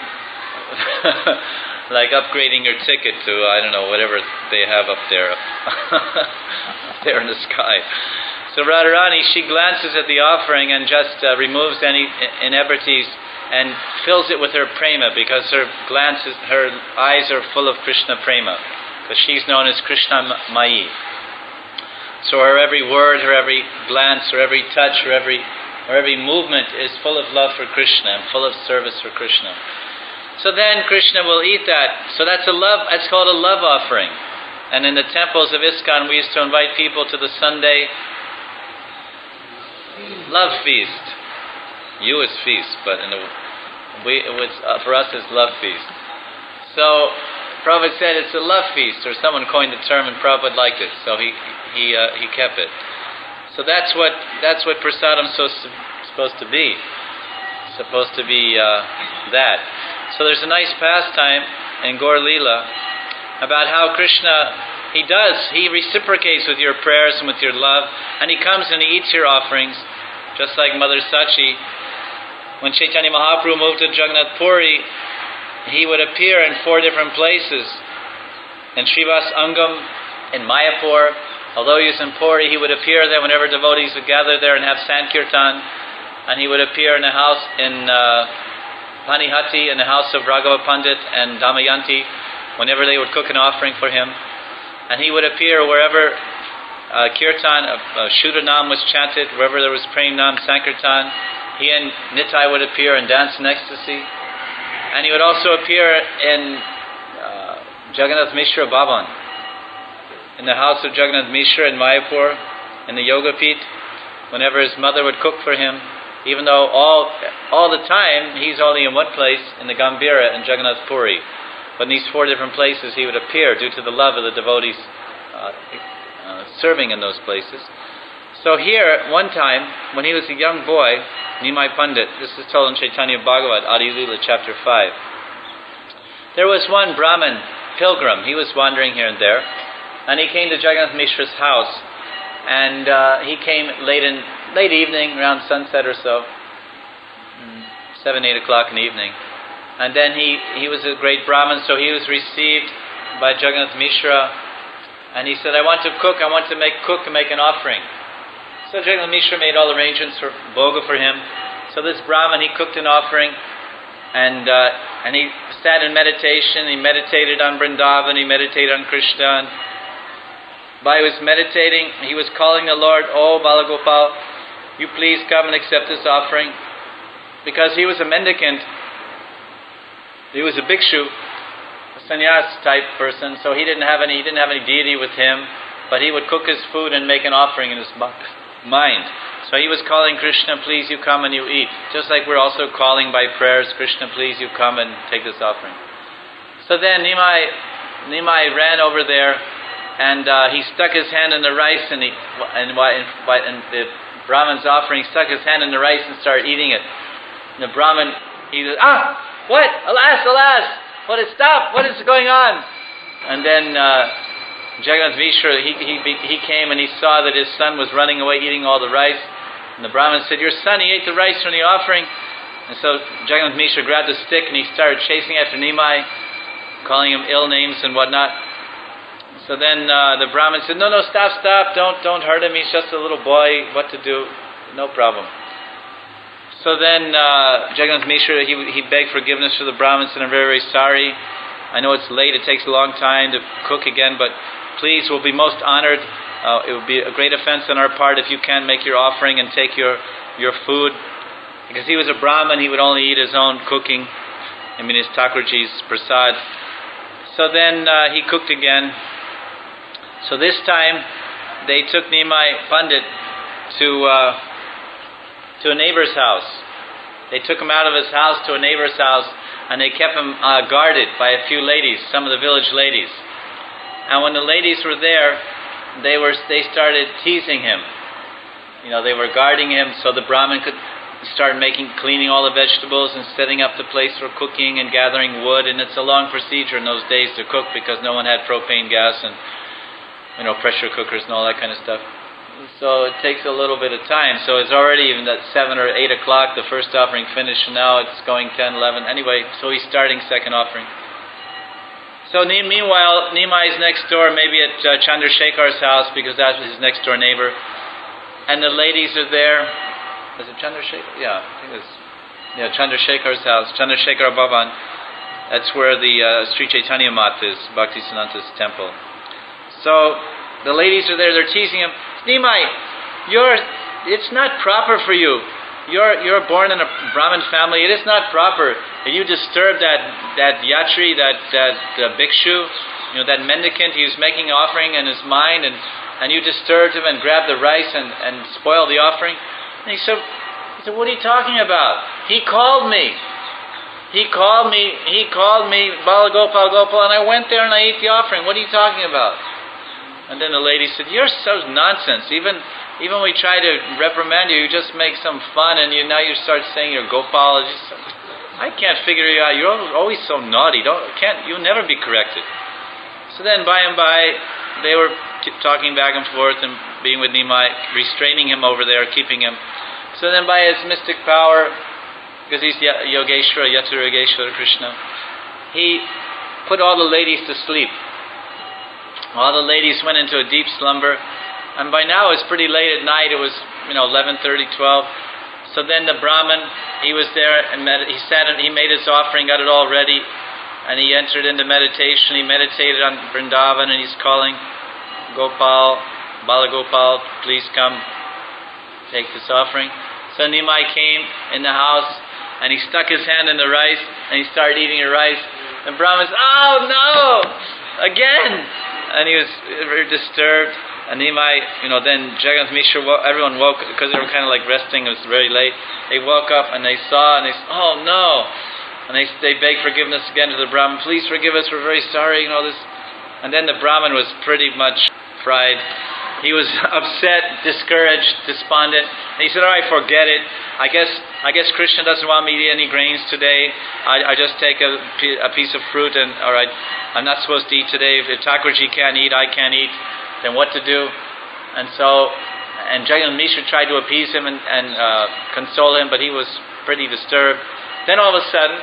Like upgrading your ticket to, I don't know, whatever they have up there, up there in the sky. So Radharani, she glances at the offering and just uh, removes any inebrities and fills it with her prema, because her glances, her eyes are full of Krishna prema, because she's known as Krishna Mayi. So her every word, her every glance, her every touch, her every, her every movement is full of love for Krishna and full of service for Krishna. So then Krishna will eat that. So that's a love, that's called a love offering. And in the temples of ISKCON, we used to invite people to the Sunday love feast. You is feast, but in the, we, it was, uh, for us it's love feast. So Prabhupada said it's a love feast, or someone coined the term and Prabhupada liked it, so he he uh, he kept it. So that's what that's what prasadam's so supposed to be. It's supposed to be uh, that. So there's a nice pastime in Gaur Leela about how Krishna, he does, he reciprocates with your prayers and with your love, and he comes and he eats your offerings, just like Mother Sachi. When Chaitanya Mahaprabhu moved to Jagannath Puri, he would appear in four different places. In Srivas Angam, in Mayapur. Although he was in Puri, he would appear there whenever devotees would gather there and have Sankirtan. And he would appear in the house in uh, Panihati, in the house of Raghava Pandit and Damayanti, whenever they would cook an offering for him. And he would appear wherever uh, Kirtan, uh, uh, Shuddhanam was chanted, wherever there was Prem Nam, Sankirtan. He and Nitai would appear and dance in ecstasy. And he would also appear in uh, Jagannath Mishra Bhavan, in the house of Jagannath Mishra in Mayapur, in the Yoga Pit, whenever his mother would cook for him, even though all all the time he's only in one place, in the Gambhira in Jagannath Puri. But in these four different places he would appear due to the love of the devotees uh, uh, serving in those places. So here, one time, when he was a young boy, Nimai Pandit, this is told in Chaitanya Bhagavat, Adi Lila chapter five. There was one Brahmin pilgrim, he was wandering here and there, and he came to Jagannath Mishra's house, and uh, he came late in late evening, around sunset or so, seven, eight o'clock in the evening. And then he, he was a great Brahmin, so he was received by Jagannath Mishra, and he said, I want to cook, I want to make cook and make an offering. So Jagannath Mishra made all arrangements for bhoga for him. So this Brahmin, he cooked an offering, and uh, and he sat in meditation. He meditated on Vrindavan, he meditated on Krishna. And by his meditating, he was calling the Lord, Oh Balagopal, you please come and accept this offering. Because he was a mendicant, he was a bhikshu, a sannyas type person, so he didn't have any he didn't have any deity with him, but he would cook his food and make an offering in his mind. So he was calling Krishna, please you come and you eat. Just like we're also calling by prayers, Krishna, please you come and take this offering. So then Nimai, Nimai ran over there, and uh, he stuck his hand in the rice, and, he, and, and the Brahman's offering, he stuck his hand in the rice and started eating it. And the Brahman, he said, ah, what? Alas, alas, what is, stop, what is going on? And then uh, Jagannath Mishra, he, he, he came and he saw that his son was running away eating all the rice. And the Brahman said, your son, he ate the rice from the offering. And so Jagannath Mishra grabbed a stick and he started chasing after Nimai, calling him ill names and whatnot. So then uh, the Brahman said, no, no, stop, stop, don't, don't hurt him, he's just a little boy, what to do, no problem. So then uh, Jagannath Mishra, he, he begged forgiveness for the Brahman, said, I'm very, very sorry. I know it's late, it takes a long time to cook again, but please, we'll be most honored. Uh, it would be a great offense on our part if you can make your offering and take your, your food. Because he was a Brahmin, he would only eat his own cooking I mean his Thakurji's prasad. So then uh, he cooked again. So this time they took Nimai Pandit to uh, to a neighbor's house. They took him out of his house to a neighbor's house, and they kept him uh, guarded by a few ladies, some of the village ladies. And when the ladies were there, they were they started teasing him. You know, they were guarding him so the Brahmin could start making, cleaning all the vegetables and setting up the place for cooking and gathering wood. And it's a long procedure in those days to cook because no one had propane gas and, you know, pressure cookers and all that kind of stuff. So it takes a little bit of time. So it's already even at seven or eight o'clock, the first offering finished, and now it's going ten, eleven. Anyway, so he's starting second offering. So meanwhile, Nimai is next door, maybe at uh, Chandrasekhar's house, because that's his next door neighbor. And the ladies are there. Is it Chandrasekhar? Yeah, I think it's yeah, Chandrasekhar's house, Chandrasekhar Bhavan. That's where the uh, Sri Chaitanya Mat is, Bhaktisiddhanta's temple. So the ladies are there, they're teasing him. Nimai, you're, it's not proper for you. You're you're born in a Brahmin family. It is not proper. And you disturb that, that yatri, that, that uh, bhikshu, you know, that mendicant. He was making an offering in his mind, and, and you disturbed him and grabbed the rice and, and spoiled the offering. And he said, he said, what are you talking about? He called me. He called me, he called me, Bala Gopal Gopal, and I went there and I ate the offering. What are you talking about? And then the lady said, you're so nonsense. Even even when we try to reprimand you, you just make some fun, and you now you start saying you're Gopal. Just, I can't figure you out. You're always so naughty. Don't can't you'll never be corrected. So then by and by, they were t- talking back and forth and being with Nimai, restraining him over there, keeping him. So then by his mystic power, because he's Yogeshwara, Yatra Yogeshwara Krishna, he put all the ladies to sleep. All the ladies went into a deep slumber, and by now it's pretty late at night. It was, you know, eleven thirty, twelve. So then the Brahmin, he was there, and med- he sat and he made his offering, got it all ready, and he entered into meditation. He meditated on Vrindavan, and he's calling, Gopal, Bala Gopal, please come take this offering. So Nimai came in the house, and he stuck his hand in the rice, and he started eating the rice. And Brahmin said, oh no, again! And he was very disturbed. And Nimai, you know, then Jagannath Mishra, everyone woke, because they were kind of like resting, it was very late. They woke up and they saw, and they said, oh no. And they they begged forgiveness again to the Brahmin, please forgive us, we're very sorry, you know, this. And then the Brahmin was pretty much fried. He was upset, discouraged, despondent. And he said, all right, forget it. I guess I guess Krishna doesn't want me to eat any grains today. I, I just take a, a piece of fruit, and all right, I'm not supposed to eat today. If Thakurji can't eat, I can't eat. Then what to do? And so, and Jagannath Mishra tried to appease him and, and uh, console him, but he was pretty disturbed. Then all of a sudden,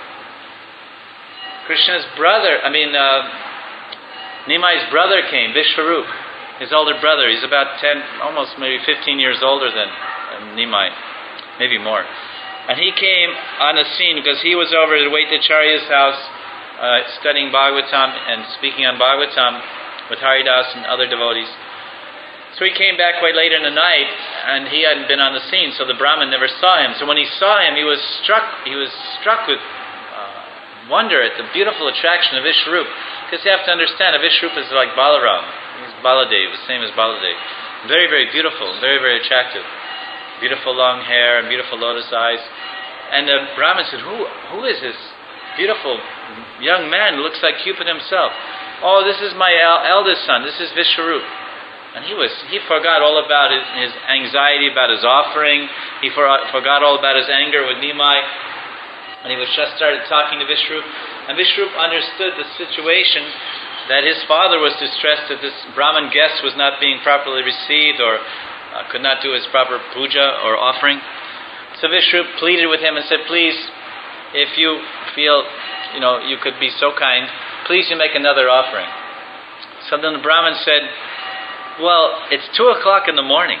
Krishna's brother, I mean, uh, Nimai's brother came, Vishwarup, his older brother. He's about ten, almost maybe fifteen years older than uh, Nimai, maybe more. And he came on the scene because he was over at Vaitacharya's house uh, studying Bhagavatam and speaking on Bhagavatam with Haridas and other devotees. So he came back quite late in the night, and he hadn't been on the scene, so the Brahmin never saw him. So when he saw him, he was struck. He was struck with uh, wonder at the beautiful attraction of Vishwarup. Because you have to understand, Vishwarup is like Balaram. He's Baladev, the same as Baladev. Very, very beautiful, very, very attractive. Beautiful long hair and beautiful lotus eyes. And the Brahmin said, "Who, who is this beautiful young man who looks like Cupid himself?" "Oh, this is my el- eldest son. This is Vishwarup." And he was he forgot all about his, his anxiety about his offering. He for, forgot all about his anger with Nimai. And he was just started talking to Vishwarup. And Vishwarup understood the situation, that his father was distressed that this Brahmin guest was not being properly received, or uh, could not do his proper puja or offering. So Vishwarup pleaded with him and said, "Please, if you feel, you know, you could be so kind, please you make another offering." So then the Brahmin said, "Well, it's two o'clock in the morning."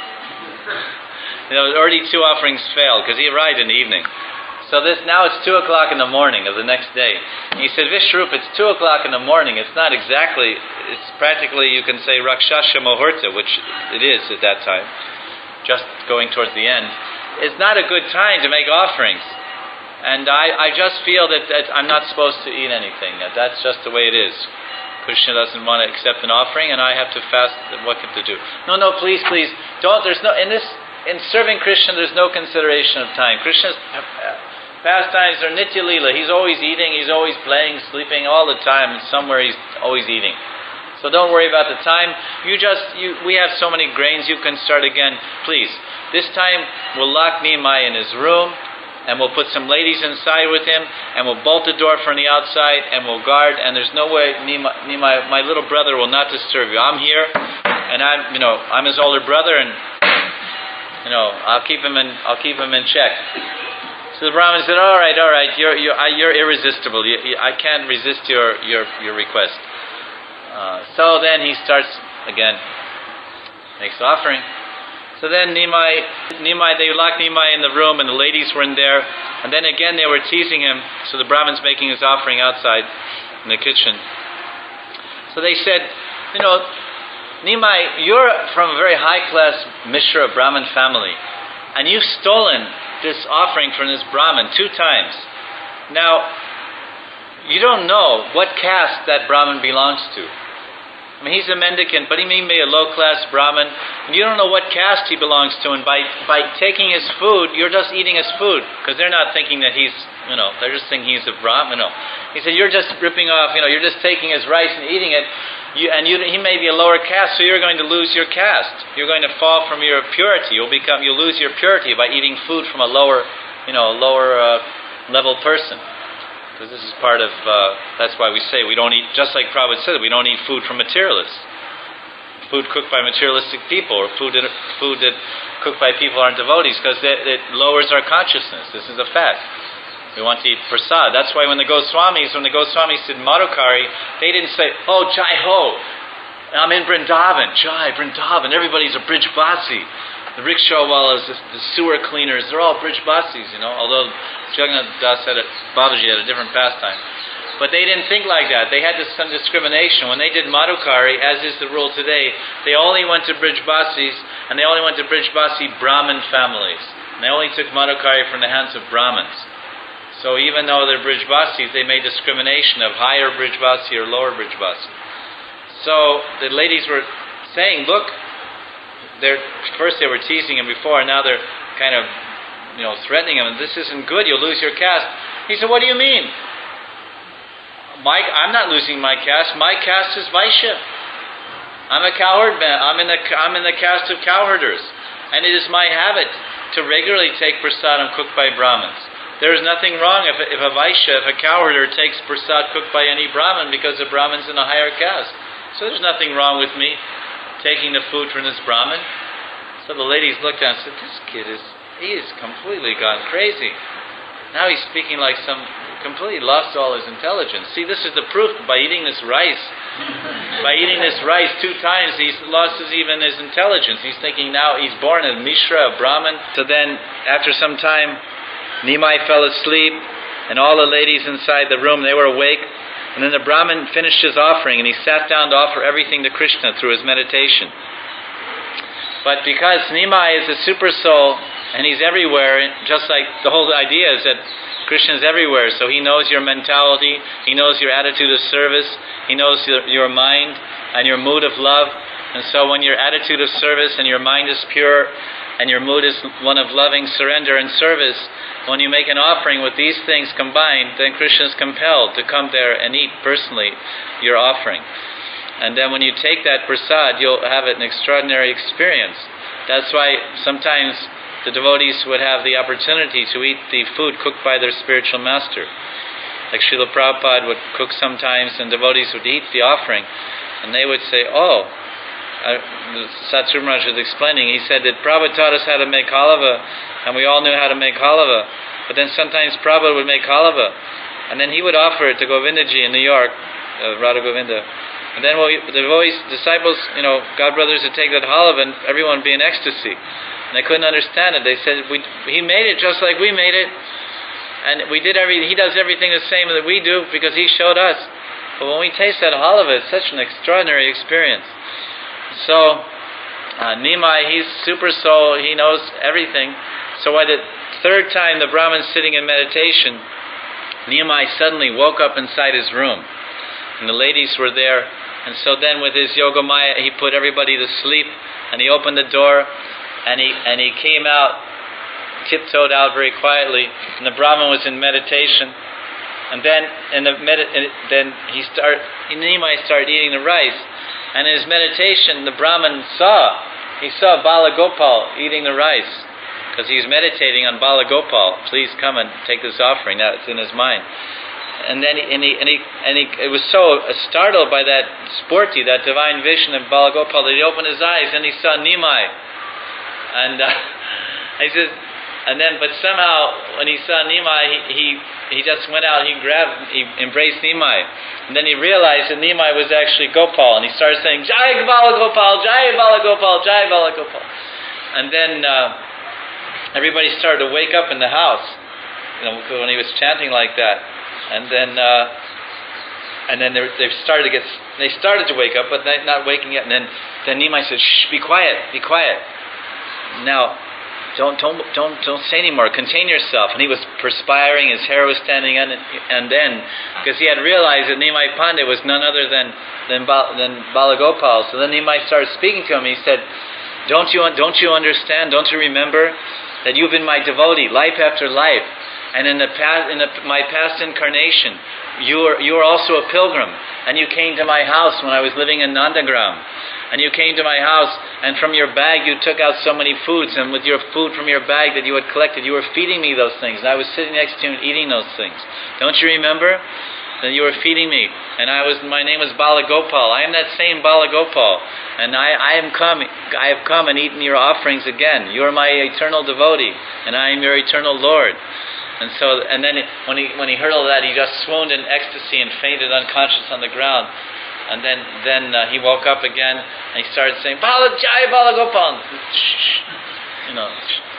You know, already two offerings failed because he arrived in the evening. So this now it's two o'clock in the morning of the next day. He said, "Vishwarup, it's two o'clock in the morning. It's not exactly. It's practically, you can say, Rakshasha Muhurta, which it is at that time, just going towards the end. It's not a good time to make offerings." And I, I just feel that, that I'm not supposed to eat anything. That that's just the way it is. Krishna doesn't want to accept an offering, and I have to fast. What to do? No, no, please, please, don't. There's no in this in serving Krishna. There's no consideration of time. Krishna's pastimes are nitya lila. He's always eating. He's always playing, sleeping all the time. And somewhere he's always eating. So don't worry about the time. You just you. We have so many grains. You can start again, please. This time we'll lock Nimai in his room. And we'll put some ladies inside with him, and we'll bolt the door from the outside, and we'll guard, and there's no way, Nimai, Nimai, my little brother will not disturb you. I'm here, and I'm, you know, I'm his older brother, and, you know, I'll keep him in, I'll keep him in check. So the Brahmin said, all right, all right, you're, you're, you're irresistible. You, you, I can't resist your, your, your request. Uh, so then he starts again, makes the offering. So then Nimai, Nimai, they locked Nimai in the room, and the ladies were in there. And then again they were teasing him. So the Brahmin's making his offering outside in the kitchen. So they said, you know, Nimai, you're from a very high-class Mishra Brahmin family, and you've stolen this offering from this Brahmin two times. Now, you don't know what caste that Brahmin belongs to. I mean, he's a mendicant, but he may be a low-class Brahmin, and you don't know what caste he belongs to, and by, by taking his food, you're just eating his food, because they're not thinking that he's, you know, they're just thinking he's a Brahmin. No. He said, you're just ripping off, you know, you're just taking his rice and eating it, you, and you, he may be a lower caste, so you're going to lose your caste. You're going to fall from your purity. You'll become, you'll lose your purity by eating food from a lower, you know, lower uh, level person. Because this is part of, uh, that's why we say we don't eat, just like Prabhupada said, we don't eat food from materialists. Food cooked by materialistic people, or food that, food that cooked by people who aren't devotees, because it, it lowers our consciousness. This is a fact. We want to eat prasad. That's why when the Goswamis, when the Goswamis did Madhukari, they didn't say, oh, Jai Ho, I'm in Vrindavan, Jai, Vrindavan, everybody's a Brijbasi. The rickshawwalas, the, the sewer cleaners, they're all Brijbasis, you know, although Jagannath Das had a, Babaji had a different pastime. But they didn't think like that. They had this, some discrimination. When they did Madhukari, as is the rule today, they only went to Brijbasis, and they only went to Brijbasi Brahmin families. And they only took Madhukari from the hands of Brahmins. So even though they're Brijbasis, they made discrimination of higher Brijbasi or lower Brijbasi. So the ladies were saying, look, they're, first they were teasing him before, and now they're kind of, you know, threatening him. This isn't good. You'll lose your caste. He said, what do you mean? My, I'm not losing my caste. My caste is Vaishya. I'm a cowherd man. I'm in the I'm in the caste of cowherders, and it is my habit to regularly take prasadam cooked by Brahmins. There is nothing wrong if a, if a Vaishya, if a cowherder takes prasad cooked by any Brahmin, because the Brahmin's in a higher caste. So there's nothing wrong with me taking the food from this Brahmin. So the ladies looked at him and said, this kid is, he is completely gone crazy. Now he's speaking like some, completely lost all his intelligence. See, this is the proof. By eating this rice, by eating this rice two times, he's lost his, even his intelligence. He's thinking now he's born a Mishra, a Brahmin. So then, after some time, Nimai fell asleep, and all the ladies inside the room, they were awake. And then the Brahmin finished his offering, and he sat down to offer everything to Krishna through his meditation. But because Nimai is a super soul, and he's everywhere, just like the whole idea is that Krishna is everywhere, so he knows your mentality, he knows your attitude of service, he knows your, your mind and your mood of love. And so when your attitude of service and your mind is pure, and your mood is one of loving surrender and service, when you make an offering with these things combined, then Krishna is compelled to come there and eat personally your offering. And then when you take that prasad, you'll have an extraordinary experience. That's why sometimes the devotees would have the opportunity to eat the food cooked by their spiritual master. Like Srila Prabhupada would cook sometimes, and devotees would eat the offering, and they would say, oh, Uh, Satsuma Maharaj was explaining, he said that Prabhupada taught us how to make halava, and we all knew how to make halava, but then sometimes Prabhupada would make halava, and then he would offer it to Govindaji in New York, uh, Radha Govinda, and then well, the voice, disciples, you know, God brothers would take that halava, and everyone would be in ecstasy, and they couldn't understand it. They said, we, he made it just like we made it, and we did every, he does everything the same that we do, because he showed us, but when we taste that halava, it's such an extraordinary experience. So, uh, Nimai, he's super soul, he knows everything. So what it, third time the Brahman's sitting in meditation, Niyamai suddenly woke up inside his room. And the ladies were there. And so then with his Yogamaya, he put everybody to sleep. And he opened the door. And he and he came out, tiptoed out very quietly. And the Brahman was in meditation. And then in the med- then he start, Niyamai started eating the rice. And in his meditation, the Brahman saw, he saw Bala Gopal eating the rice. Because he was meditating on Bala Gopal. Please come and take this offering. That's in his mind. And then he, and he, and he, and he it was so startled by that sporty, that divine vision of Bala Gopal, that he opened his eyes and he saw Niyamai. And uh, he says, and then, but somehow when he saw Niyamai, he, he he just went out. He grabbed, he embraced Niyamai, and then he realized that Niyamai was actually Gopal, and he started saying, "Jai Bala Gopal, Jai Bala Gopal, Jai Bala Gopal," and then. Uh, Everybody started to wake up in the house, you know, when he was chanting like that, and then, uh, and then they, they started to get, they started to wake up, but they not waking yet. And then, then Niyamai said, "Shh, be quiet, be quiet. Now, don't, don't, don't, don't say anymore. Contain yourself." And he was perspiring, his hair was standing on, and then, because he had realized that Niyamai Pandey was none other than than, ba, than Bala Gopal. So then Niyamai started speaking to him. He said, "Don't you, don't you understand? Don't you remember that you've been my devotee, life after life, and in the past, in the, my past incarnation, you are you are also a pilgrim, and you came to my house when I was living in Nandagram, and you came to my house, and from your bag you took out so many foods, and with your food from your bag that you had collected, you were feeding me those things, and I was sitting next to you and eating those things. Don't you remember? That you were feeding me, and I was. My name was Bala Gopal. I am that same Bala Gopal, and I, I am come. I have come and eaten your offerings again. You are my eternal devotee, and I am your eternal Lord." And so, and then when he when he heard all that, he just swooned in ecstasy and fainted unconscious on the ground. And then then uh, he woke up again, and he started saying, "Bala Jai Bala Gopal," you know.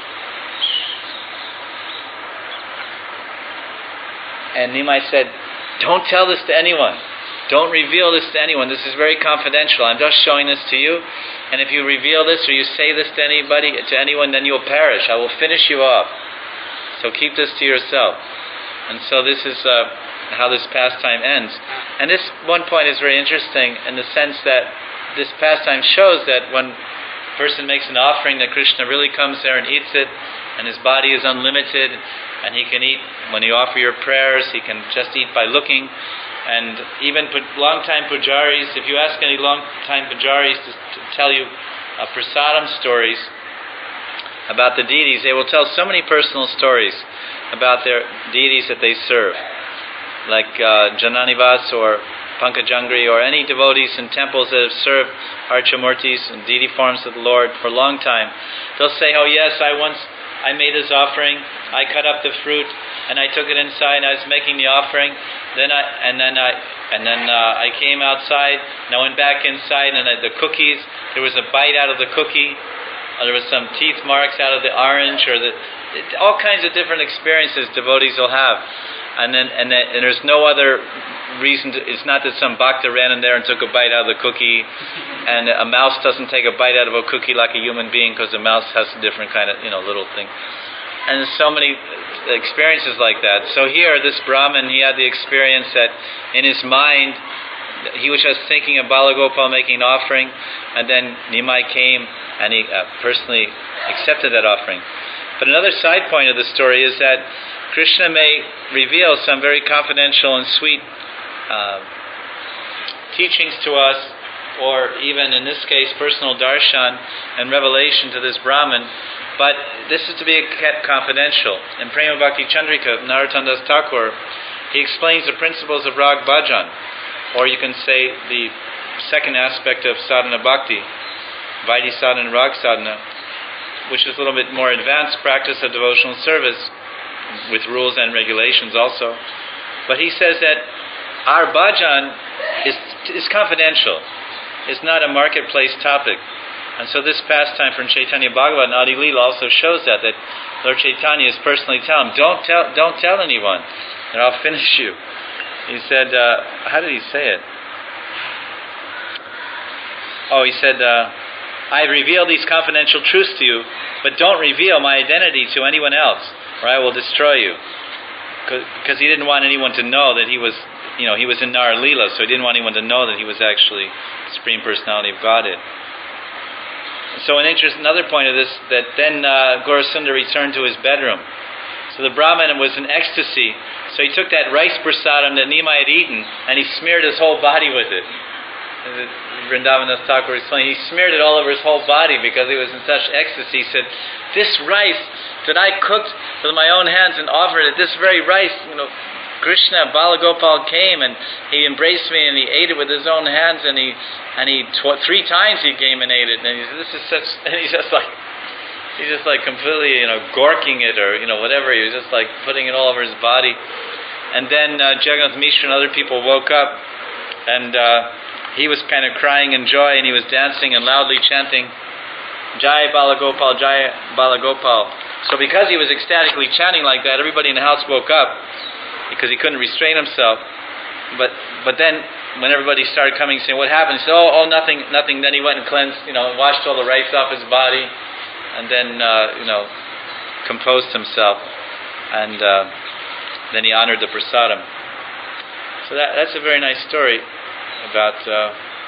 And Niyamai said, "Don't tell this to anyone. Don't reveal this to anyone. This is very confidential. I'm just showing this to you. And if you reveal this or you say this to anybody, to anyone, then you'll perish. I will finish you off. So keep this to yourself." And so this is uh, how this pastime ends. And this one point is very interesting in the sense that this pastime shows that when a person makes an offering, that Krishna really comes there and eats it, and his body is unlimited, and he can eat, when you offer your prayers, he can just eat by looking. And even long-time pujaris, if you ask any long-time pujaris to, to tell you uh, prasadam stories about the deities, they will tell so many personal stories about their deities that they serve, like uh, Jananivas or Pankajangri or any devotees in temples that have served Archamurtis and deity forms of the Lord for a long time. They'll say, "Oh yes, I once I made this offering, I cut up the fruit, and I took it inside, and I was making the offering, then I, and then I, and then uh, I came outside, and I went back inside, and I, the cookies, there was a bite out of the cookie, or there was some teeth marks out of the orange, or the, it, all kinds of different experiences devotees will have, and then, and then, and there's no other reason to, it's not that some bhakta ran in there and took a bite out of the cookie, and a mouse doesn't take a bite out of a cookie like a human being, because a mouse has a different kind of, you know, little thing. And there's so many experiences like that. So here, this Brahmin, he had the experience that in his mind, he was just thinking of Bala Gopal making an offering, and then Niyamai came and he uh, personally accepted that offering. But another side point of the story is that Krishna may reveal some very confidential and sweet uh, teachings to us, or even in this case personal darshan and revelation to this Brahmin, but this is to be kept confidential. In Prema Bhakti Chandrika, Narottam Das Thakur, he explains the principles of Rag Bhajan, or you can say the second aspect of sadhana bhakti, Vaidhi sadhana and Rag sadhana, which is a little bit more advanced practice of devotional service with rules and regulations also. But he says that our bhajan is is confidential. It's not a marketplace topic. And so this pastime from Chaitanya Bhagavat and Adi Leela also shows that, that Lord Chaitanya is personally telling him, don't tell don't tell anyone, or I'll finish you. He said, uh, how did he say it? Oh, he said, uh, I reveal these confidential truths to you, but don't reveal my identity to anyone else, or I will destroy you. Because he didn't want anyone to know that he was, you know, he was in Nar Lila, so he didn't want anyone to know that he was actually the Supreme Personality of Godhead. So an interest, another point of this, that then uh, Gaurasundar returned to his bedroom. So the Brahman was in ecstasy, so he took that rice prasadam that Nimai had eaten, and he smeared his whole body with it. Vrindavan Thakur explained, he smeared it all over his whole body because he was in such ecstasy. He said, this rice that I cooked with my own hands and offered it, this very rice, you know, Krishna, Balagopal came and he embraced me and he ate it with his own hands, and he and he tw- three times he came and ate it, and he said, this is such, and he's just like, he's just like completely, you know, gorking it, or, you know, whatever. He was just like putting it all over his body. And then uh, Jagannath Mishra and other people woke up, and uh, he was kind of crying in joy, and he was dancing and loudly chanting, Jai Balagopal, Jai Balagopal. So because he was ecstatically chanting like that, everybody in the house woke up because he couldn't restrain himself. But but then when everybody started coming, saying, what happened? He said, oh, oh, nothing, nothing. Then he went and cleansed, you know, washed all the rice off his body, and then, uh, you know, composed himself, and uh, then he honored the prasadam. So that that's a very nice story about uh,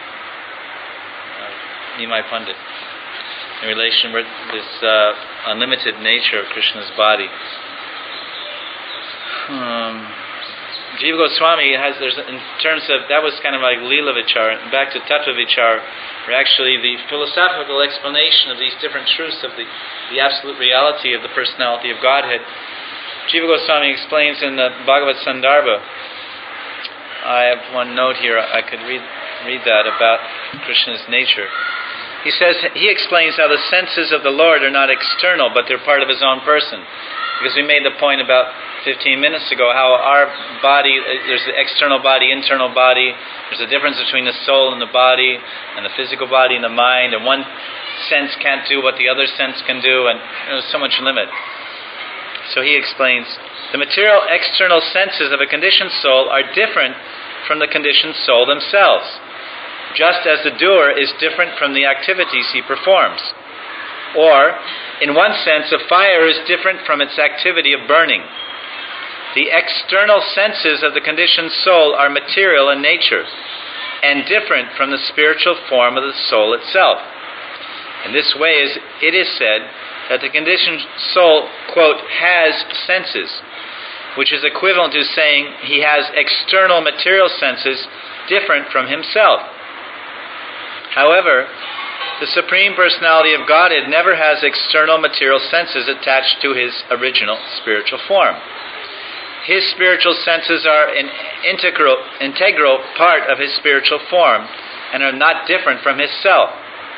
uh, Nimai Pandit in relation with this uh, unlimited nature of Krishna's body. Um, Jiva Goswami has, there's in terms of, that was kind of like Leela Vichar, and back to Tattva Vichar, where actually the philosophical explanation of these different truths of the, the absolute reality of the personality of Godhead. Jiva Goswami explains in the Bhagavad Sandarbha, I have one note here, I could read read that about Krishna's nature. He says, he explains how the senses of the Lord are not external, but they're part of his own person. Because we made the point about fifteen minutes ago, how our body, there's the external body, internal body, there's a difference between the soul and the body, and the physical body and the mind, and one sense can't do what the other sense can do, and there's so much limit. So he explains, the material external senses of a conditioned soul are different from the conditioned soul themselves, just as the doer is different from the activities he performs. Or, in one sense, a fire is different from its activity of burning. The external senses of the conditioned soul are material in nature, and different from the spiritual form of the soul itself. In this way, it is said that the conditioned soul, quote, has senses, which is equivalent to saying he has external material senses different from himself. However, the Supreme Personality of Godhead never has external material senses attached to his original spiritual form. His spiritual senses are an integral, integral part of his spiritual form and are not different from his self.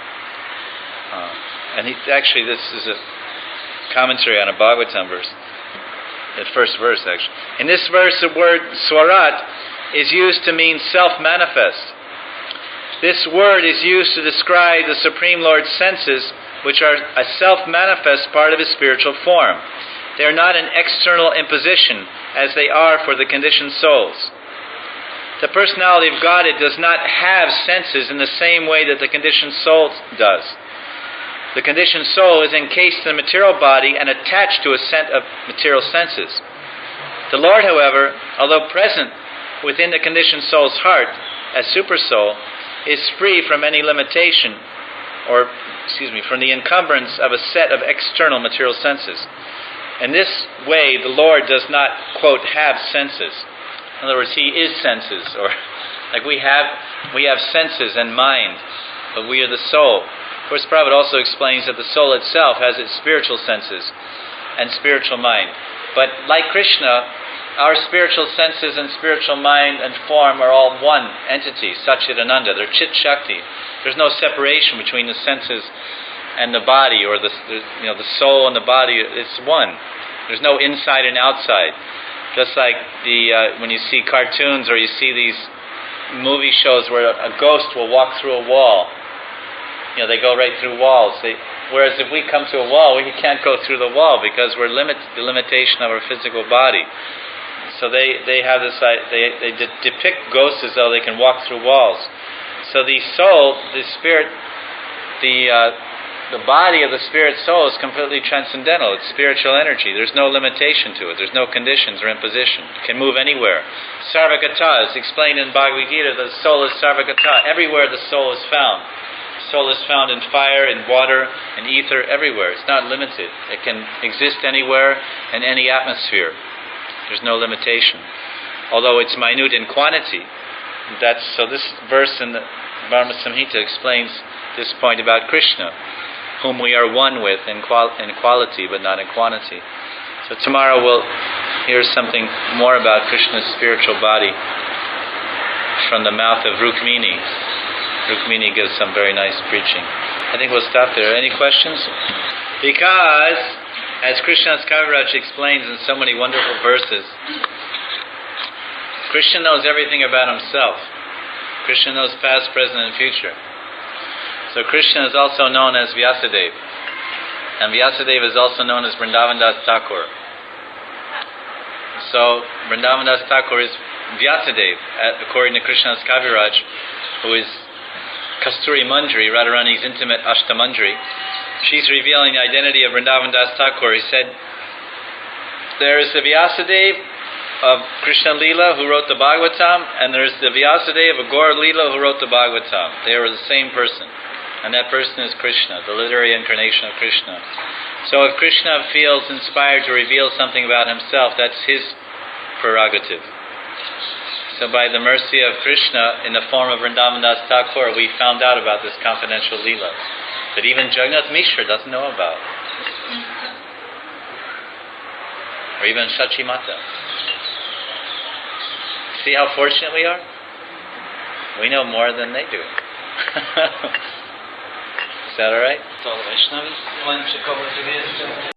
Uh, and he, actually, this is a commentary on a Bhagavatam verse, the first verse, actually. In this verse, the word swarat is used to mean self-manifest. This word is used to describe the Supreme Lord's senses, which are a self-manifest part of his spiritual form. They are not an external imposition, as they are for the conditioned souls. The personality of Godhead does not have senses in the same way that the conditioned soul does. The conditioned soul is encased in the material body and attached to a set of material senses. The Lord, however, although present within the conditioned soul's heart as supersoul, is free from any limitation, or, excuse me, from the encumbrance of a set of external material senses. In this way, the Lord does not, quote, have senses. In other words, he is senses, or like we have, we have senses and mind, but we are the soul. Of course, Prabhupada also explains that the soul itself has its spiritual senses and spiritual mind. But like Krishna, our spiritual senses and spiritual mind and form are all one entity, Satchidananda. They're Chit Shakti. There's no separation between the senses and the body, or the, the you know the soul and the body. It's one. There's no inside and outside. Just like the uh, when you see cartoons or you see these movie shows where a ghost will walk through a wall. You know, they go right through walls. They, whereas if we come to a wall, we can't go through the wall because we're limited the limitation of our physical body. So they, they have this, they, they de- depict ghosts as though they can walk through walls. So the soul, the spirit, the uh, the body of the spirit soul is completely transcendental. It's spiritual energy. There's no limitation to it. There's no conditions or imposition. It can move anywhere. Sarvagata is explained in Bhagavad Gita. The soul is Sarvagata. Everywhere the soul is found. The soul is found in fire, in water, in ether, everywhere. It's not limited. It can exist anywhere in any atmosphere. There's no limitation. Although it's minute in quantity. That's so this verse in the Brahma Samhita explains this point about Krishna, whom we are one with in, qual- in quality but not in quantity. So tomorrow we'll hear something more about Krishna's spiritual body from the mouth of Rukmini. Rukmini gives some very nice preaching. I think we'll stop there. Any questions? Because, as Krishnadas Kaviraj explains in so many wonderful verses, Krishna knows everything about himself. Krishna knows past, present, and future. So Krishna is also known as Vyasadeva. And Vyasadeva is also known as Vrindavan Das Thakur. So Vrindavan Das Thakur is Vyasadeva, according to Krishnadas Kaviraj, who is Kasturi Manjari, Radharani's intimate Ashtamandri. She's revealing the identity of Vrindavan Das Thakur. He said, there is the Vyasadeva of Krishna Leela who wrote the Bhagavatam, and there is the Vyasadeva of Gaur Leela who wrote the Bhagavatam. They are the same person. And that person is Krishna, the literary incarnation of Krishna. So if Krishna feels inspired to reveal something about himself, that's his prerogative. So by the mercy of Krishna, in the form of Vrindavan Das Thakur, we found out about this confidential Leela that even Jagannath Mishra doesn't know about. Or even Sachi Mata. See how fortunate we are? We know more than they do. Is that all right?